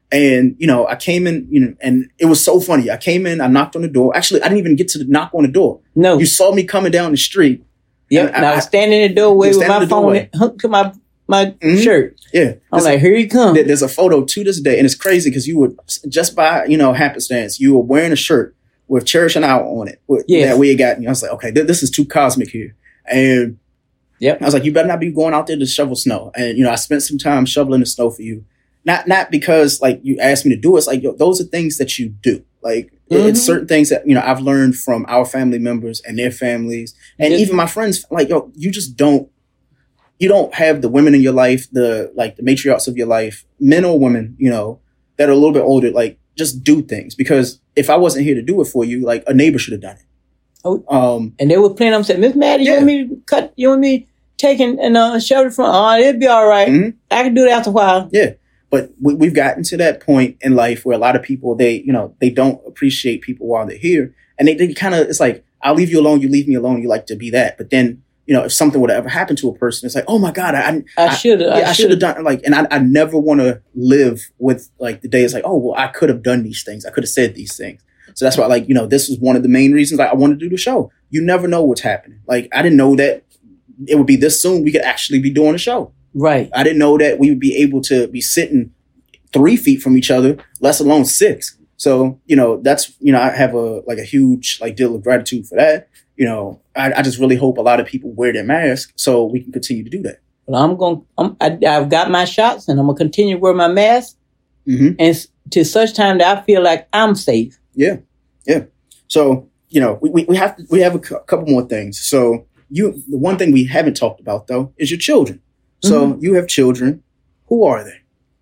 And, you know, I came in, you know, and it was so funny. I came in, I knocked on the door. Actually, I didn't even get to the knock on the door. No. You saw me coming down the street. Yep. And I, I was standing in the doorway with my phone hooked to my, my mm-hmm. shirt. Yeah. I'm like, here you come. There's a photo to this day. And it's crazy because you were, just by, you know, happenstance, you were wearing a shirt with Cherish an Hour on it. Yeah. That we had gotten. I was like, okay, th- this is too cosmic here. And yep. I was like, you better not be going out there to shovel snow. And, you know, I spent some time shoveling the snow for you. Not not because, like, you asked me to do it. It's like, yo, those are things that you do. Like, mm-hmm. it's certain things that, you know, I've learned from our family members and their families. And yes. even my friends, like, yo, you just don't, you don't have the women in your life, the, like, the matriarchs of your life, men or women, you know, that are a little bit older, like, just do things. Because if I wasn't here to do it for you, like, a neighbor should have done it. Oh, um, and they were playing, I'm saying, Miss Maddie, you yeah. want me to cut, you want me taking and uh, shove it from, oh, it'll be all right. Mm-hmm. I can do it after a while. Yeah. But we, we've gotten to that point in life where a lot of people, they, you know, they don't appreciate people while they're here. And they, they kind of, it's like, I'll leave you alone. You leave me alone. You like to be that. But then, you know, if something would have ever happened to a person, it's like, oh my God, I, I should have, I, I should have done like, and I, I never want to live with like the day it's like, oh, well, I could have done these things. I could have said these things. So that's why, like, you know, this is one of the main reasons I, I wanted to do the show. You never know what's happening. Like, I didn't know that it would be this soon. We could actually be doing a show. Right. I didn't know that we would be able to be sitting three feet from each other, let alone six. So, you know, that's, you know, I have a, like a huge, like, deal of gratitude for that. You know, I, I just really hope a lot of people wear their mask so we can continue to do that. Well, I'm going, I'm, I, I've got my shots and I'm going to continue to wear my mask. Mm-hmm. And to such time that I feel like I'm safe. Yeah. Yeah. So, you know, we, we, we have, to, we have a cu- couple more things. So you, the one thing we haven't talked about though, is your children. So mm-hmm. you have children. Who are they?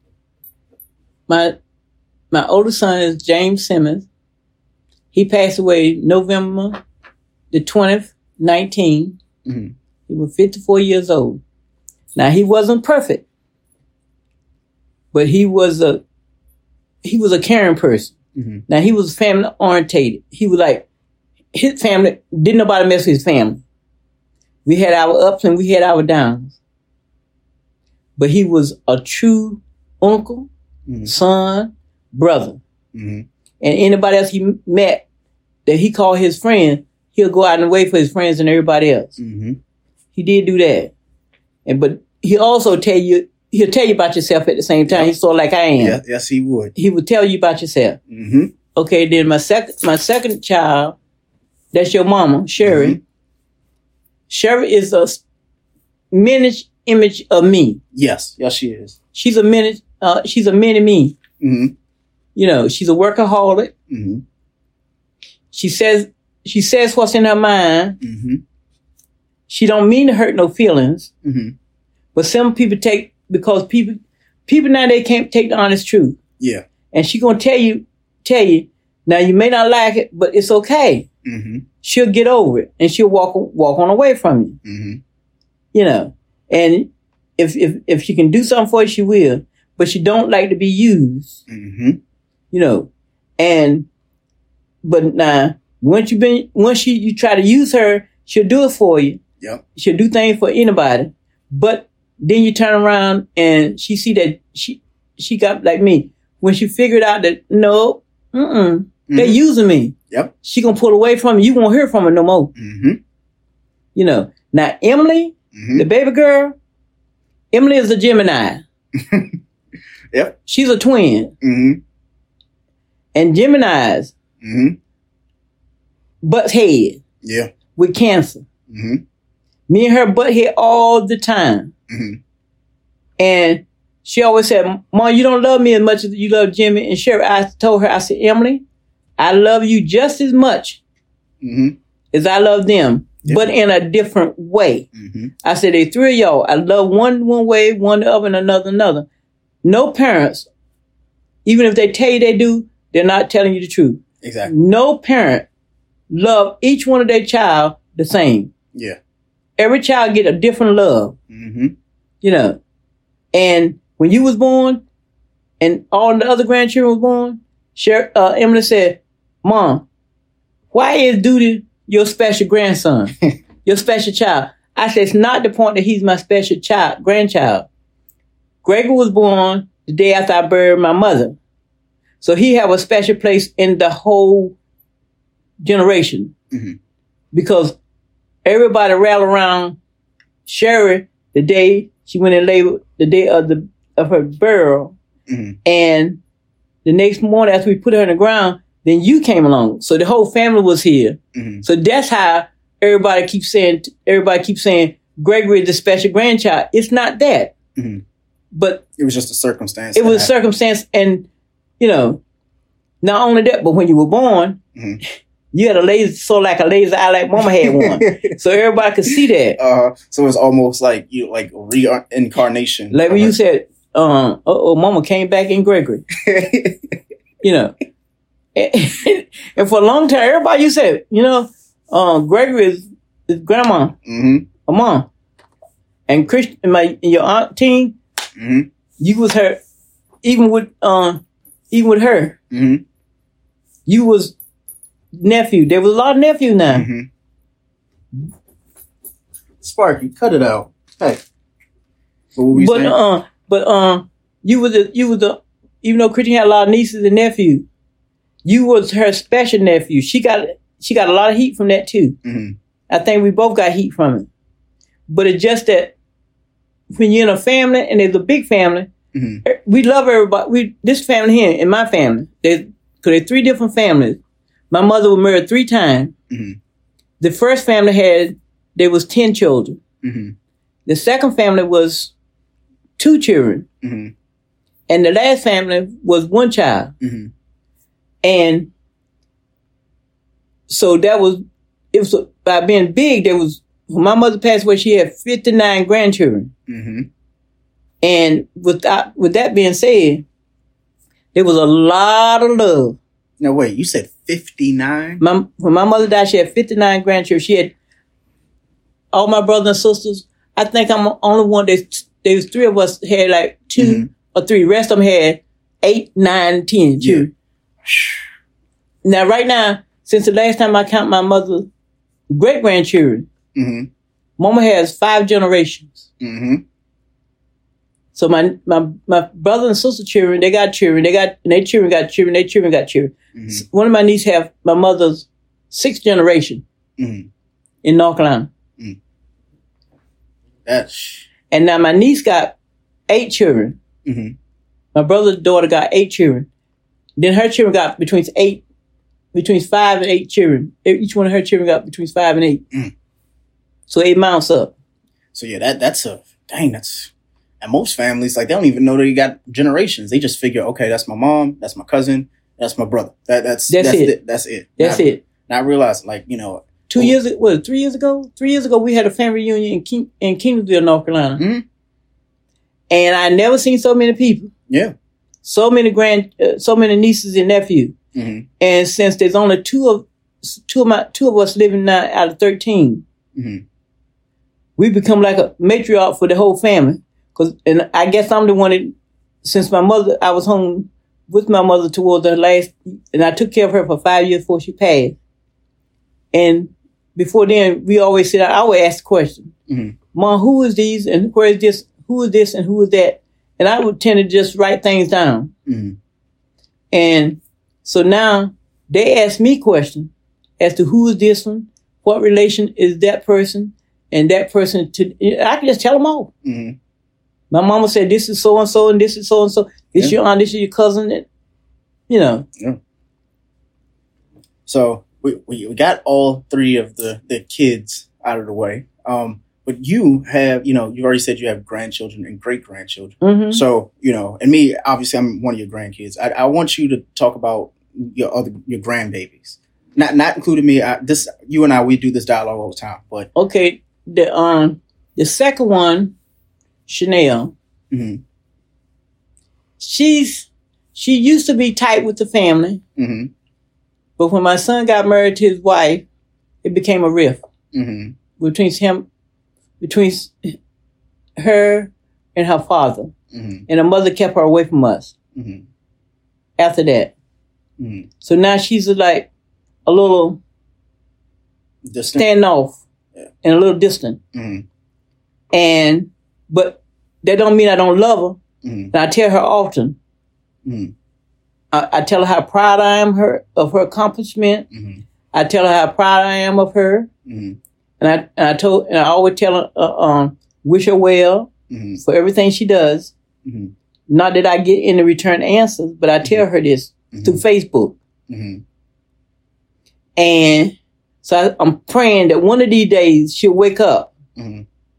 My my oldest son is James Simmons. He passed away November the twentieth, nineteen. Mm-hmm. He was fifty-four years old. Now he wasn't perfect, but he was a he was a caring person. Mm-hmm. Now he was family orientated. He was like his family didn't nobody mess with his family. We had our ups and we had our downs, but he was a true uncle. Mm-hmm. Son, brother. Mm-hmm. And anybody else he met that he called his friend, he'll go out and wait for his friends and everybody else. Mm-hmm. He did do that. And but he also tell you, he'll tell you about yourself at the same time. Yep. He's sort of like I am. Yeah, yes, he would. He would tell you about yourself. Mm-hmm. Okay, then my second my second child, that's your mama, Sherry. Mm-hmm. Sherry is a miniature image of me. Yes, yes, she is. She's a miniature. Uh, she's a mini me. Mm-hmm. You know, she's a workaholic. Mm-hmm. She says she says what's in her mind. Mm-hmm. She don't mean to hurt no feelings. Mm-hmm. But some people take because people people now they can't take the honest truth. Yeah. And she gonna tell you tell you now you may not like it, but it's okay. Mm-hmm. She'll get over it and she'll walk walk on away from you. Mm-hmm. You know, and if if if she can do something for you, she will. But she don't like to be used, mm-hmm. you know. And but now, once you been once you, you try to use her, she'll do it for you. Yep. She'll do things for anybody. But then you turn around and she see that she she got like me when she figured out that no, mm-mm, mm-hmm. they're using me. Yep. She gonna pull away from you. You won't hear from her no more. Mm-hmm. You know. Now Emily, mm-hmm. the baby girl, Emily is a Gemini. Yep. She's a twin. Mm-hmm. And Geminis mm-hmm. butts head. Yeah. With cancer. Mm-hmm. Me and her butt head all the time. Mm-hmm. And she always said, Mom, you don't love me as much as you love Jimmy and Sherry. I told her, I said, Emily, I love you just as much mm-hmm. as I love them, yep. but in a different way. Mm-hmm. I said, they three of y'all, I love one one way, one the other, and another another. No parents, even if they tell you they do, they're not telling you the truth. Exactly. No parent love each one of their child the same. Yeah. Every child get a different love. Mm-hmm. You know. And when you was born and all the other grandchildren was born, Sher- uh, Emily said, Mom, why is Duty your special grandson? Your special child? I said, it's not the point that he's my special child, grandchild. Gregory was born the day after I buried my mother. So he have a special place in the whole generation. Mm-hmm. Because everybody rallied around Sherry the day she went in labor, the day of the of her burial. Mm-hmm. And the next morning after we put her in the ground, then you came along. So the whole family was here. Mm-hmm. So that's how everybody keeps saying, everybody keeps saying, Gregory is the special grandchild. It's not that. Mm-hmm. But it was just a circumstance. It was a circumstance. And, you know, not only that, but when you were born, mm-hmm. you had a laser, so like a laser eye like mama had one. So everybody could see that. Uh, so it's almost like, you like reincarnation. Like when you said, um, oh, mama came back in Gregory. You know. And for a long time, everybody you said, you know, um, Gregory is, is grandma, mm-hmm. a mom. And Christian, my your aunt team, mm-hmm. you was her, even with um, even with her, mm-hmm. you was nephew. There was a lot of nephews now. Mm-hmm. Sparky, cut it out. Hey, what were we but saying? uh, but um, you was the you was the even though Christian had a lot of nieces and nephews. You was her special nephew. She got she got a lot of heat from that too. Mm-hmm. I think we both got heat from it. But it's just that when you're in a family and there's a big family, mm-hmm. we love everybody. We this family here and my family, there's because there's three different families. My mother was married three times. Mm-hmm. The first family had there was ten children. Mm-hmm. The second family was two children, mm-hmm. and the last family was one child. Mm-hmm. And so that was, it was, by being big, there was, when my mother passed away, she had fifty-nine grandchildren. Mm-hmm. And without, with that being said, there was a lot of love. No, wait, you said fifty-nine? My, when my mother died, she had fifty-nine grandchildren. She had all my brothers and sisters. I think I'm the only one that, there was three of us had like two mm-hmm. or three. The rest of them had eight, nine, ten children. Yeah. Now, right now, since the last time I count my mother's great-grandchildren, mm-hmm. Mama has five generations. Mm-hmm. So my, my my brother and sister children, they got children. They got, and their children got children. Their children got children. Mm-hmm. One of my nieces have my mother's sixth generation mm-hmm. in North Carolina. Mm-hmm. That's... And now my niece got eight children. Mm-hmm. My brother's daughter got eight children. Then her children got between eight, between five and eight children. Each one of her children got between five and eight. Mm. So eight mounts up. So yeah, that that's a, dang, that's, and most families, like they don't even know they got generations. They just figure, okay, that's my mom, that's my cousin, that's my brother. That That's that's, that's it. it. That's it. That's not, it. Not realizing, like, you know. Two well, years, what, three years ago? Three years ago, we had a family reunion in, King, in Kingsville, North Carolina. Mm-hmm. And I never seen so many people. Yeah. So many grand, uh, so many nieces and nephews, mm-hmm. and since there's only two of two of my two of us living now out of thirteen, mm-hmm. we become like a matriarch for the whole family. Cause, and I guess I'm the one that, since my mother, I was home with my mother towards the last, and I took care of her for five years before she passed. And before then, we always sit. I always ask the question, mm-hmm. "Mom, who is these, and where is this? Who is this, and who is that?" And I would tend to just write things down. Mm-hmm. And so now they ask me questions as to who is this one, what relation is that person, and that person to, I can just tell them all. Mm-hmm. My mama said, this is so-and-so, and this is so-and-so. This yeah. your aunt, this is your cousin, and, you know. Yeah. So we, we got all three of the, the kids out of the way. Um, But you have, you know, you already said you have grandchildren and great-grandchildren. Mm-hmm. So, you know, and me, obviously, I'm one of your grandkids. I, I want you to talk about your other, your grandbabies. Not not including me. I, this, you and I, we do this dialogue all the time. But okay, the um, the second one, Chanel. Mm-hmm. She's she used to be tight with the family, mm-hmm. but when my son got married to his wife, it became a rift mm-hmm. between him. Between her and her father. Mm-hmm. And her mother kept her away from us. Mm-hmm. After that. Mm-hmm. So now she's like a little distant. Standoff yeah. and a little distant. Mm-hmm. And, but that don't mean I don't love her. Mm-hmm. And I tell her often, mm-hmm. I, I tell her how proud I am her of her accomplishment. Mm-hmm. I tell her how proud I am of her. Mm-hmm. And I and I told and I always tell her, uh, um, wish her well mm-hmm. for everything she does. Mm-hmm. Not that I get any return answers, but I tell mm-hmm. her this mm-hmm. through Facebook. Mm-hmm. And so I, I'm praying that one of these days she'll wake up mm-hmm.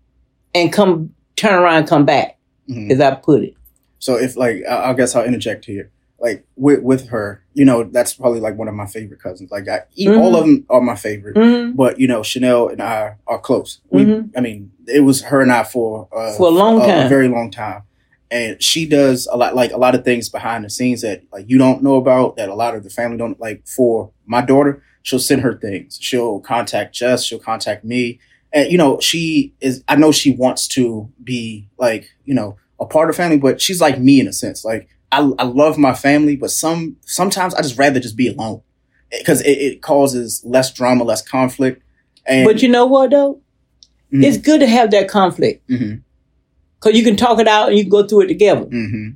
and come, turn around and come back, mm-hmm. as I put it. So if like, I, I guess I'll interject here. Like with, with her, you know, that's probably like one of my favorite cousins. Like I, mm-hmm. all of them are my favorite, mm-hmm. but you know, Chanel and I are close. We, mm-hmm. I mean, it was her and I for, uh, for a long a, time, a very long time. And she does a lot, like a lot of things behind the scenes that like you don't know about, that a lot of the family don't. Like for my daughter, she'll send her things. She'll contact Jess. She'll contact me. And, you know, she is, I know she wants to be like, you know, a part of the family, but she's like me in a sense. Like I, I love my family, but some, sometimes I just rather just be alone because it, it causes less drama, less conflict. And, but you know what though? Mm-hmm. It's good to have that conflict. Mm-hmm. Cause you can talk it out and you can go through it together. Mm-hmm.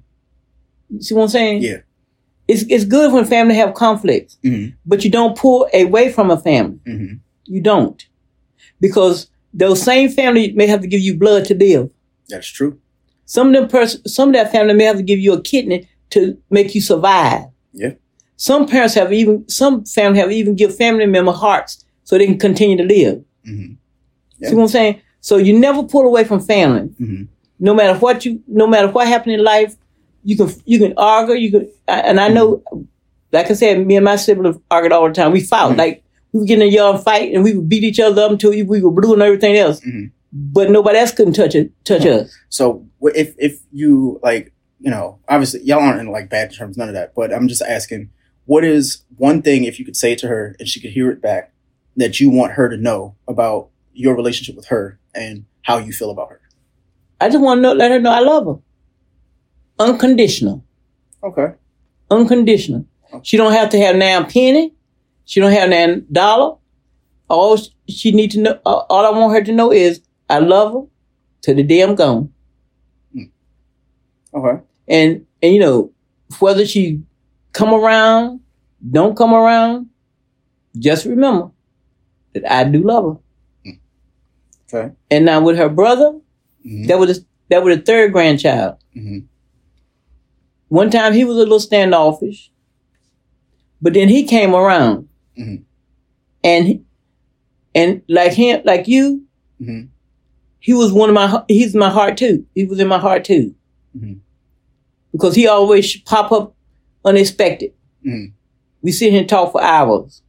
You see what I'm saying? Yeah. It's it's good when family have conflicts, mm-hmm. but you don't pull away from a family. Mm-hmm. You don't. Because those same family may have to give you blood to live. That's true. Some of them pers- some of that family may have to give you a kidney to make you survive. Yeah. Some parents have even, some family have even give family member hearts so they can continue to live. Mm-hmm. Yeah. See what I'm saying? So you never pull away from family. Mm-hmm. No matter what you, no matter what happened in life, you can, you can argue, you can, and I know, like I said, me and my siblings argued all the time. We fought, mm-hmm. like, we would get in a young fight and we would beat each other up until we were blue and everything else. Mm-hmm. But nobody else couldn't touch it, touch mm-hmm. us. So if, if you, like, you know, obviously y'all aren't in like bad terms, none of that, but I'm just asking, what is one thing, if you could say to her and she could hear it back, that you want her to know about your relationship with her and how you feel about her? I just want to know, let her know I love her. Unconditional. Okay. Unconditional. Okay. She don't have to have now penny. She don't have now dollar. All she need to know, all I want her to know is I love her till the day I'm gone. Mm. Okay. And, and you know, whether she come around, don't come around, just remember that I do love her. Mm. Okay. And now with her brother, mm-hmm. that was a, that was the third grandchild. Mm-hmm. One time he was a little standoffish, but then he came around, mm-hmm. and he, and like him, like you, mm-hmm. he was one of my. He's my heart too. He was in my heart too, mm-hmm. because he always pop up unexpected. Mm-hmm. We sit here and talk for hours,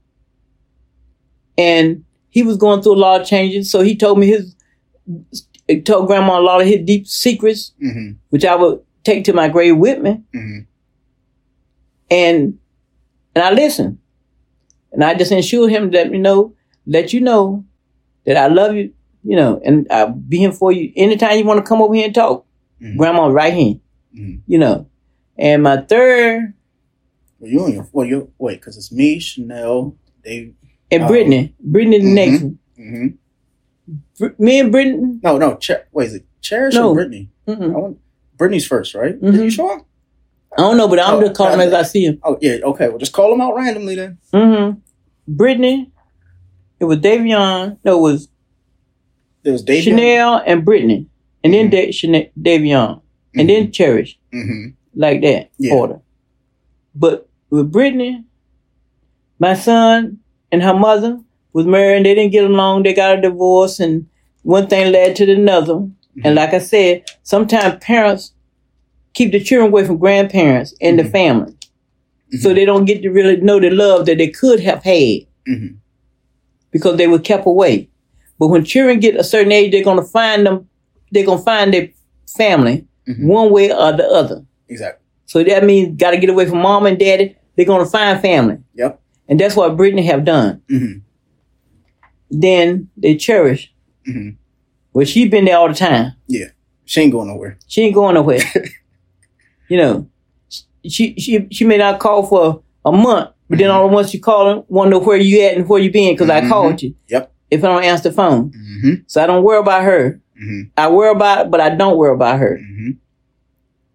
and he was going through a lot of changes. So he told me his. He told Grandma a lot of his deep secrets, mm-hmm. which I would take to my grave with me. Mm-hmm. And and I listened. And I just ensured him to let me know, let you know that I love you, you know, and I'll be here for you. Anytime you want to come over here and talk, mm-hmm. Grandma's right here, mm-hmm. you know. And my third... Well, you and your... Well, you wait, because it's me, Chanel, Dave... And um, Brittany. Brittany the mm-hmm. next one. Mm-hmm. Br- me and Brittany... No, no. Cher- wait, is it Cherish no. or Brittany? Mm-mm. I want... Brittany's first, right? Mm-hmm. Are you sure? I don't know, but I'm oh, just calling him as I see him. Oh, yeah, okay. Well, just call him out randomly then. Mm-hmm. Brittany, it was Davion, no, it was, it was Davion? Chanel and Brittany, and mm-hmm. then da- Chanel, Davion, mm-hmm. and then Cherish, mm-hmm. like that yeah. order. But with Brittany, my son and her mother was married, and they didn't get along. They got a divorce, and one thing led to another. Mm-hmm. And like I said, sometimes parents keep the children away from grandparents and mm-hmm. the family. Mm-hmm. So they don't get to really know the love that they could have had mm-hmm. because they were kept away. But when children get a certain age, they're going to find them, they're going to find their family mm-hmm. one way or the other. Exactly. So that means got to get away from mom and daddy. They're going to find family. Yep. And that's what Brittany have done. Mm-hmm. Then they cherish. Mm-hmm. Well, she been there all the time. Yeah. She ain't going nowhere. She ain't going nowhere. You know, she she she may not call for a month, but then mm-hmm. all at once she call, want to know where you at and where you been because mm-hmm. I called you. Yep. If I don't answer the phone. Mm-hmm. So I don't worry about her. Mm-hmm. I worry about it, but I don't worry about her. Mm-hmm.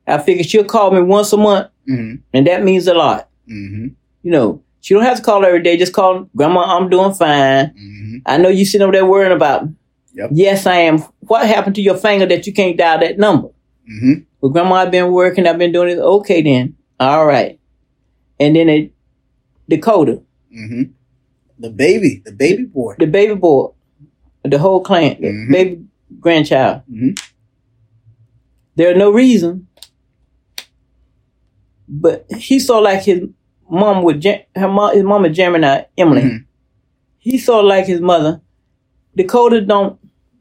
I figure she'll call me once a month, mm-hmm. and that means a lot. Mm-hmm. You know, she don't have to call every day. Just call, Grandma, I'm doing fine. Mm-hmm. I know you sitting over there worrying about me. Yep. Yes, I am. What happened to your finger that you can't dial that number? Mm-hmm. Well, Grandma, I've been working. I've been doing it. Okay, then. All right. And then a Dakota. Mm-hmm. The baby. The baby boy. The baby boy. The whole clan. The mm-hmm. baby grandchild. Mm-hmm. There's no reason. But he saw like his mom with Jam- her mom, his mama Gemini, Emily. Mm-hmm. He saw like his mother. Dakota don't.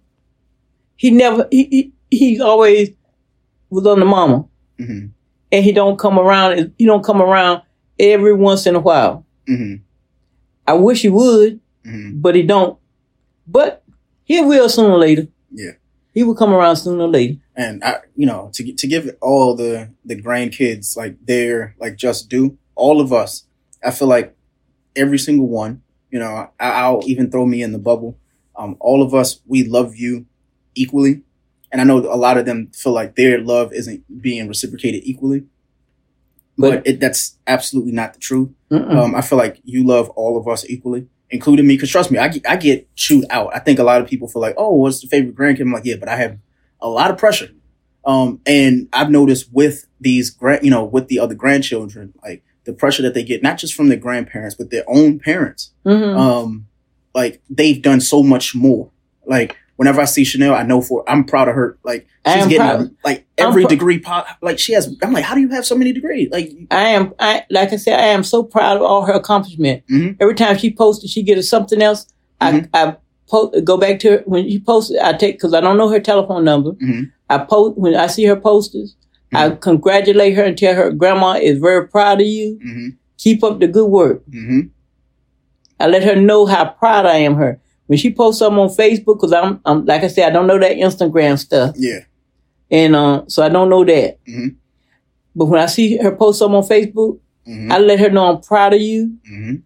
He never. He he, he always was on the mama, mm-hmm. and he don't come around. He don't come around every once in a while. Mm-hmm. I wish he would, mm-hmm. but he don't. But he will sooner or later. Yeah, he will come around sooner or later. And I, you know, to to give all the the grandkids like their like just due, all of us, I feel like every single one, you know, I, I'll even throw me in the bubble. Um, all of us, we love you equally, and I know a lot of them feel like their love isn't being reciprocated equally, but, but it, that's absolutely not the truth. Um, I feel like you love all of us equally, including me. Because trust me, I get, I get chewed out. I think a lot of people feel like, oh, what's the favorite grandkid? I'm like, yeah, but I have a lot of pressure. Um, and I've noticed with these, grand, you know, with the other grandchildren, like the pressure that they get, not just from their grandparents, but their own parents. Mm-hmm. Um, like they've done so much more. Like whenever I see Chanel, I know for, I'm proud of her. Like she's getting a, like every pr- degree. Po- like she has, I'm like, how do you have so many degrees? Like I am, I, like I said, I am so proud of all her accomplishment. Mm-hmm. Every time she posted, she get something else. Mm-hmm. I, I po- go back to her when she posted, I take, cause I don't know her telephone number. Mm-hmm. I post, when I see her posters, mm-hmm. I congratulate her and tell her grandma is very proud of you. Mm-hmm. Keep up the good work. Mm-hmm. I let her know how proud I am of her. When she posts something on Facebook, because I'm, I'm, like I said, I don't know that Instagram stuff. Yeah. And uh, so I don't know that. Mm-hmm. But when I see her post something on Facebook, mm-hmm. I let her know I'm proud of you. Mm-hmm.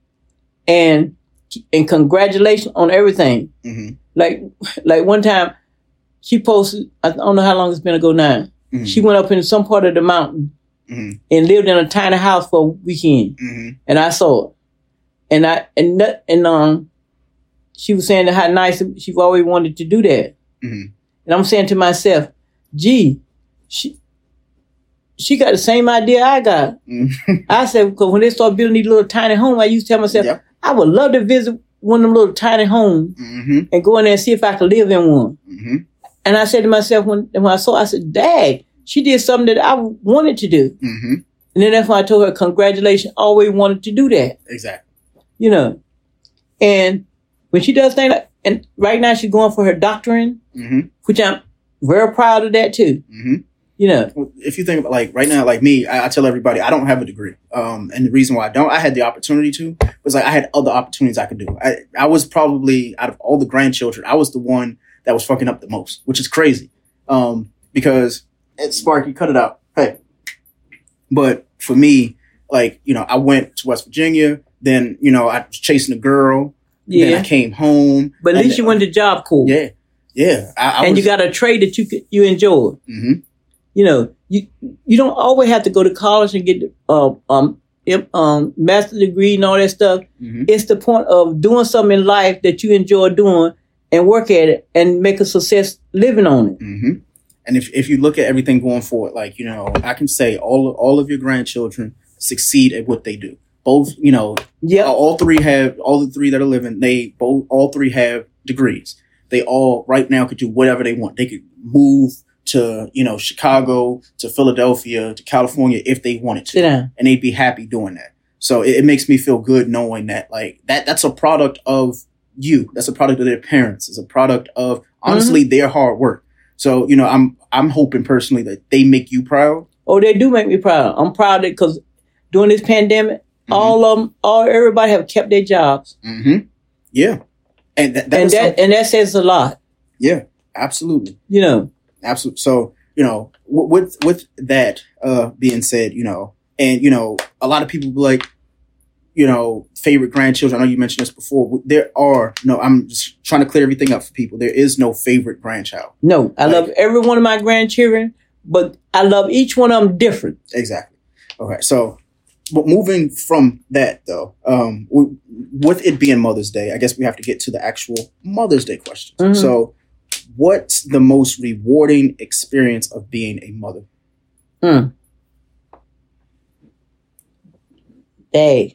And and congratulations on everything. Mm-hmm. Like like one time, she posted, I don't know how long it's been ago now. Mm-hmm. She went up in some part of the mountain mm-hmm. and lived in a tiny house for a weekend. Mm-hmm. And I saw it. And I and and um, she was saying how nice she's always wanted to do that. Mm-hmm. And I'm saying to myself, gee, she she got the same idea I got. Mm-hmm. I said, because when they start building these little tiny homes, I used to tell myself, yep. I would love to visit one of them little tiny homes mm-hmm. and go in there and see if I could live in one. Mm-hmm. And I said to myself, when, when I saw, I said, Dad, she did something that I wanted to do. Mm-hmm. And then that's when I told her, congratulations, always wanted to do that. Exactly. You know, and when she does things like, and right now she's going for her doctorate, mm-hmm. which I'm very proud of that too. Mm-hmm. You know, if you think about like right now, like me, I, I tell everybody I don't have a degree. Um, and the reason why I don't, I had the opportunity to, was like I had other opportunities I could do. I, I was probably out of all the grandchildren, I was the one that was fucking up the most, which is crazy. Um, because it's Sparky, cut it out. Hey, but for me, like, you know, I went to West Virginia. Then, you know, I was chasing a girl. Yeah. Then I came home. But at least you went to Job Corps. Yeah. Yeah. I, I and was, you got a trade that you could, you enjoy. Mm-hmm. You know, you you don't always have to go to college and get the uh, um um master's degree and all that stuff. Mm-hmm. It's the point of doing something in life that you enjoy doing and work at it and make a success living on it. Mm-hmm. And if if you look at everything going forward, like, you know, I can say all all of your grandchildren succeed at what they do. Both, you know, yeah, all three have, all the three that are living, they both, all three have degrees. They all right now could do whatever they want. They could move to, you know, Chicago, to Philadelphia, to California if they wanted to. Yeah. And they'd be happy doing that. So it, it makes me feel good knowing that, like, that that's a product of you. That's a product of their parents. It's a product of, honestly, mm-hmm. their hard work. So, you know, I'm I'm hoping personally that they make you proud. Oh, they do make me proud. I'm proud of it because during this pandemic, mm-hmm. all of them, all everybody have kept their jobs. Mm-hmm. Yeah, and that, that and that and that says a lot. Yeah, absolutely. You know, absolutely. So, you know, with with that uh, being said, you know, and you know, a lot of people be like, you know, favorite grandchildren. I know you mentioned this before. There are no. I'm just trying to clear everything up for people. There is no favorite grandchild. No, I like, love every one of my grandchildren. but I love each one of them different. Exactly. Okay, so but moving from that though, um, w- with it being Mother's Day, I guess we have to get to the actual Mother's Day questions. Mm-hmm. So, what's the most rewarding experience of being a mother? Mm. Hey,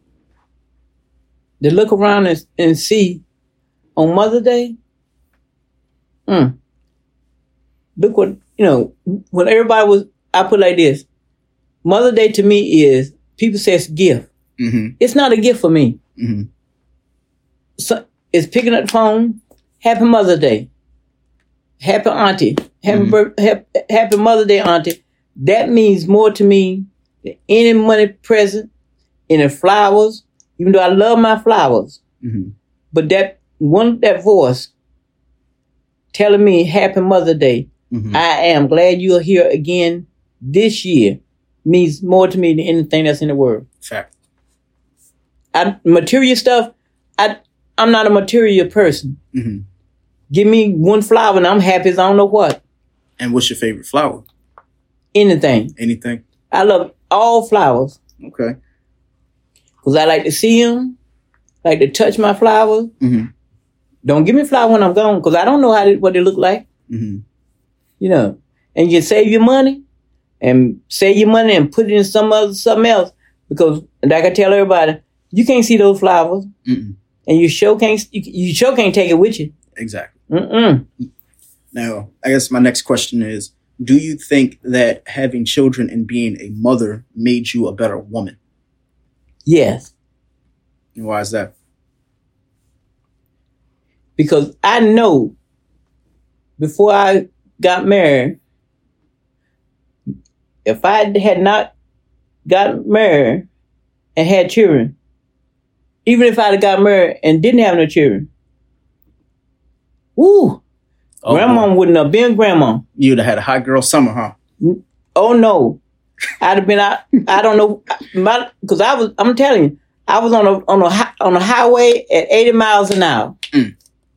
to look around and, and see on Mother's Day, mm, look what, you know, when everybody was, I put it like this, Mother's Day to me is, people say it's a gift. Mm-hmm. It's not a gift for me. Mm-hmm. So it's picking up the phone, happy Mother's Day, happy auntie, happy, mm-hmm. birth, happy, happy Mother's Day auntie. That means more to me than any money present, any flowers, even though I love my flowers. Mm-hmm. But that one, that voice telling me happy Mother's Day, mm-hmm. I am glad you are here again this year, means more to me than anything that's in the world. Fact. I, material stuff, I, I'm not a material person. Mm-hmm. Give me one flower and I'm happy as I don't know what. And what's your favorite flower? Anything. Anything? I love all flowers. Okay. Because I like to see them, like to touch my flowers. Mm-hmm. Don't give me flower when I'm gone because I don't know how they, what they look like. Mm-hmm. You know, and you save your money and save your money and put it in some other something else because, like I tell everybody, you can't see those flowers, mm-mm. and you sure can't. You, you sure can't take it with you. Exactly. Mm-mm. Now, I guess my next question is: do you think that having children and being a mother made you a better woman? Yes. And why is that? Because I know before I got married, if I had not got married and had children, even if I'd have got married and didn't have no children, woo, oh, grandma boy. Wouldn't have been grandma. You'd have had a hot girl summer, huh? Oh no, I'd have been out. I don't know, because I was. I'm telling you, I was on a on a on a highway at eighty miles an hour, mm.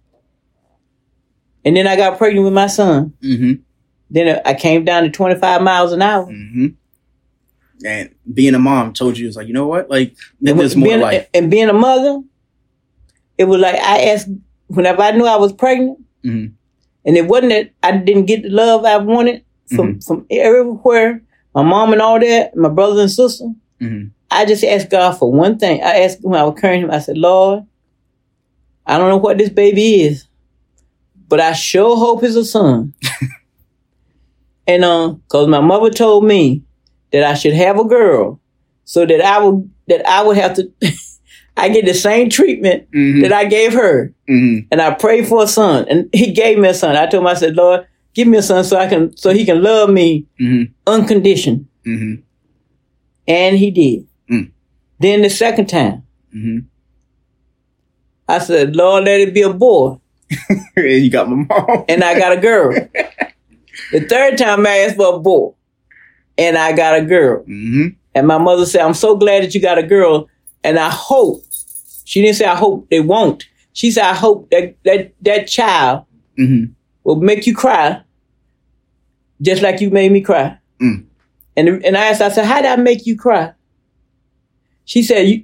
and then I got pregnant with my son. Mm-hmm. Then I came down to twenty-five miles an hour. Mm-hmm. And being a mom told you, it's like, you know what? Like, there's more being, to life. And being a mother, it was like I asked, whenever I knew I was pregnant, mm-hmm. and it wasn't that I didn't get the love I wanted from, mm-hmm. from everywhere, my mom and all that, my brother and sister, mm-hmm. I just asked God for one thing. I asked when I was carrying him, I said, Lord, I don't know what this baby is, but I sure hope it's a son. And um, uh, cause my mother told me that I should have a girl, so that I would that I would have to, I get the same treatment mm-hmm. that I gave her, mm-hmm. and I prayed for a son, and he gave me a son. I told him, I said, Lord, give me a son so I can so he can love me mm-hmm. unconditioned, mm-hmm. and he did. Mm. Then the second time, mm-hmm. I said, Lord, let it be a boy. You got my mom, and I got a girl. The third time I asked for a boy, and I got a girl. Mm-hmm. And my mother said, I'm so glad that you got a girl, and I hope, she didn't say I hope they won't. She said, I hope that that, that child mm-hmm. will make you cry just like you made me cry. Mm. And and I asked, I said, how did I make you cry? She said, you.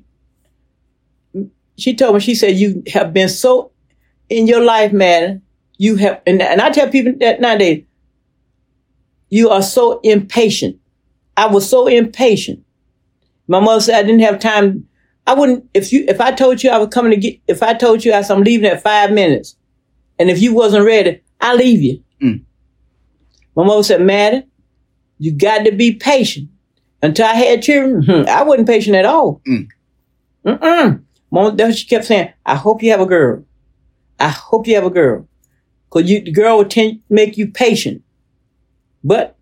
She told me, she said, you have been so, in your life, man, you have, and, and I tell people that nowadays, you are so impatient. I was so impatient. My mother said I didn't have time. I wouldn't, if you, if I told you I was coming to get, if I told you I said I'm leaving at five minutes, and if you wasn't ready, I'll leave you. Mm. My mother said, Maddie, you got to be patient. Until I had children, I wasn't patient at all. Mm. Mm-mm. Mom, that's what she kept saying. I hope you have a girl. I hope you have a girl. Because you, the girl will tend, make you patient. But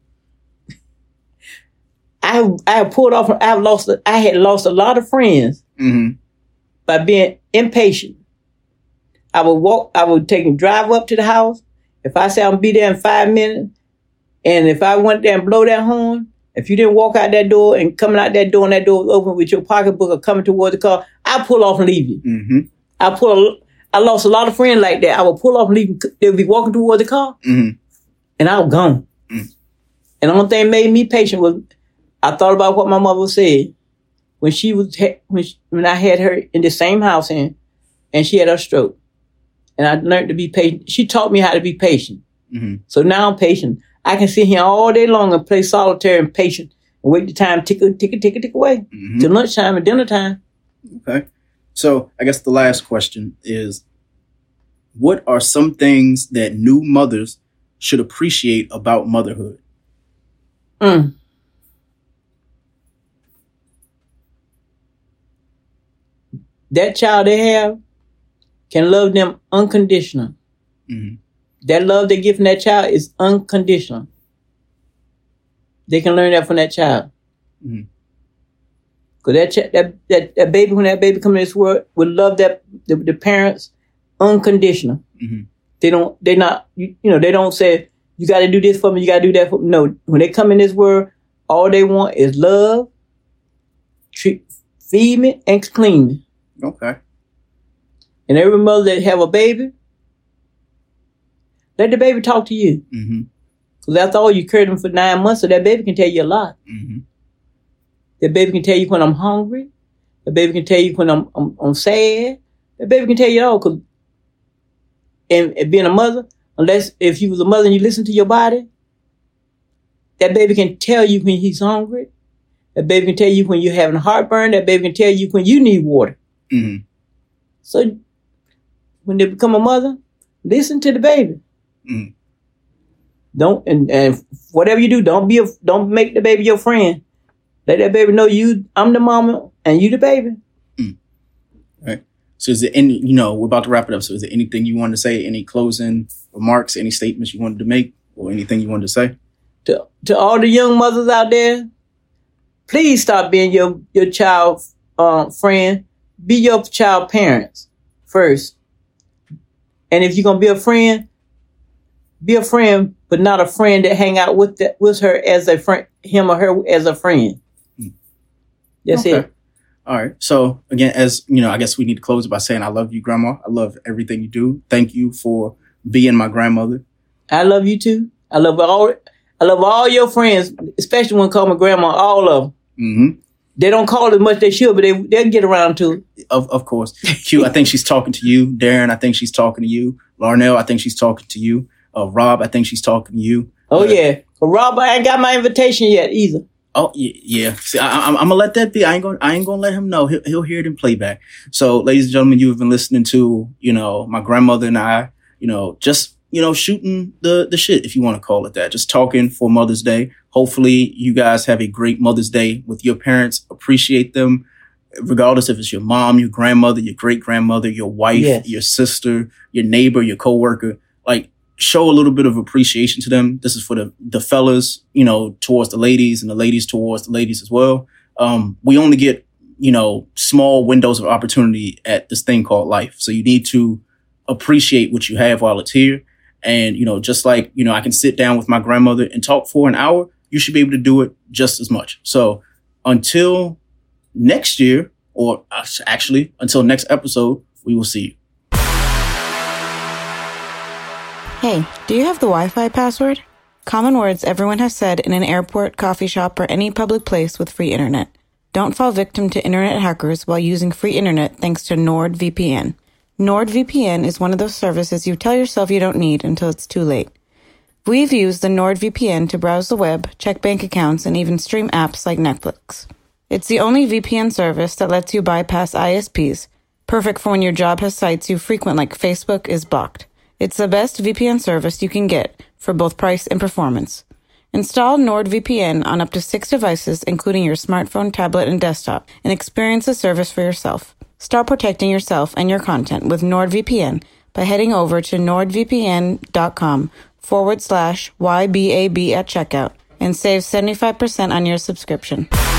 I I pulled off. I lost. I had lost a lot of friends mm-hmm. by being impatient. I would walk. I would take and drive up to the house. If I said I'm gonna be there in five minutes, and if I went there and blow that horn, if you didn't walk out that door and coming out that door and that door was open with your pocketbook or coming towards the car, I pull off and leave you. Mm-hmm. I pull. I lost a lot of friends like that. I would pull off and leave. They would be walking towards the car, mm-hmm. and I was gone. Mm. And the only thing that made me patient was I thought about what my mother said when she was when she, when I had her in the same house and and she had her stroke, and I learned to be patient. She taught me how to be patient. Mm-hmm. So now I'm patient. I can sit here all day long and play solitaire and patient and wait the time tick tick tick tick tick away mm-hmm. till lunchtime and dinner time. Okay, so I guess the last question is, what are some things that new mothers should appreciate about motherhood? Mm. That child they have can love them unconditional. Mm-hmm. That love they give from that child is unconditional. They can learn that from that child. Mm-hmm. Cause that, ch- that that that baby, when that baby comes in this world, will love that the, the parents unconditional. Mm-hmm. They don't. They not. You, you know. They don't say you got to do this for me. You got to do that for me. No. When they come in this world, all they want is love, treat, feed me, and clean me. Okay. And every mother that have a baby, let the baby talk to you. Mm-hmm. Because after all, you carried them for nine months, so that baby can tell you a lot. Mm-hmm. That baby can tell you when I'm hungry. That baby can tell you when I'm I'm, I'm sad. That baby can tell you all. Cause, and, and being a mother, unless if you was a mother and you listen to your body, that baby can tell you when he's hungry. That baby can tell you when you're having heartburn. That baby can tell you when you need water. Mm-hmm. So when they become a mother, listen to the baby. Mm-hmm. Don't and, and whatever you do, don't be a, don't make the baby your friend. Let that baby know you. I'm the mama and you the baby. Mm. All right. So is there any? You know, we're about to wrap it up. So is there anything you wanted to say? Any closing remarks? Any statements you wanted to make, or anything you wanted to say? To to all the young mothers out there, please stop being your your child uh, friend. Be your child parents first. And if you're gonna be a friend, be a friend, but not a friend that hang out with the, with her as a friend, him or her as a friend. That's okay. It. All right. So again, as you know, I guess we need to close it by saying I love you, Grandma. I love everything you do. Thank you for being my grandmother. I love you too. I love all. I love all your friends, especially when call me grandma. All of them. Mm-hmm. They don't call as much as they should, but they they'll get around to it. Of of course. Q, I think she's talking to you. Darren, I think she's talking to you. Larnell, I think she's talking to you. Uh, Rob, I think she's talking to you. Oh uh, yeah, but Rob, I ain't got my invitation yet either. Oh yeah, yeah. See, I, I, I'm gonna let that be. I ain't gonna, I ain't gonna let him know. He'll, he'll hear it in playback. So, ladies and gentlemen, you have been listening to, you know, my grandmother and I, you know, just, you know, shooting the the shit, if you want to call it that. Just talking for Mother's Day. Hopefully, you guys have a great Mother's Day with your parents. Appreciate them, regardless if it's your mom, your grandmother, your great grandmother, your wife, yes. your sister, your neighbor, your coworker. Like, show a little bit of appreciation to them. This is for the, the fellas, you know, towards the ladies, and the ladies towards the ladies as well. Um, we only get, you know, small windows of opportunity at this thing called life. So you need to appreciate what you have while it's here. And, you know, just like, you know, I can sit down with my grandmother and talk for an hour, you should be able to do it just as much. So until next year, or actually until next episode, we will see you. Hey, do you have the Wi-Fi password? Common words everyone has said in an airport, coffee shop, or any public place with free internet. Don't fall victim to internet hackers while using free internet thanks to NordVPN. NordVPN is one of those services you tell yourself you don't need until it's too late. We've used the NordVPN to browse the web, check bank accounts, and even stream apps like Netflix. It's the only V P N service that lets you bypass I S Ps, perfect for when your job has sites you frequent like Facebook is blocked. It's the best V P N service you can get for both price and performance. Install NordVPN on up to six devices, including your smartphone, tablet, and desktop, and experience the service for yourself. Start protecting yourself and your content with NordVPN by heading over to nordvpn.com forward slash YBAB at checkout and save seventy-five percent on your subscription.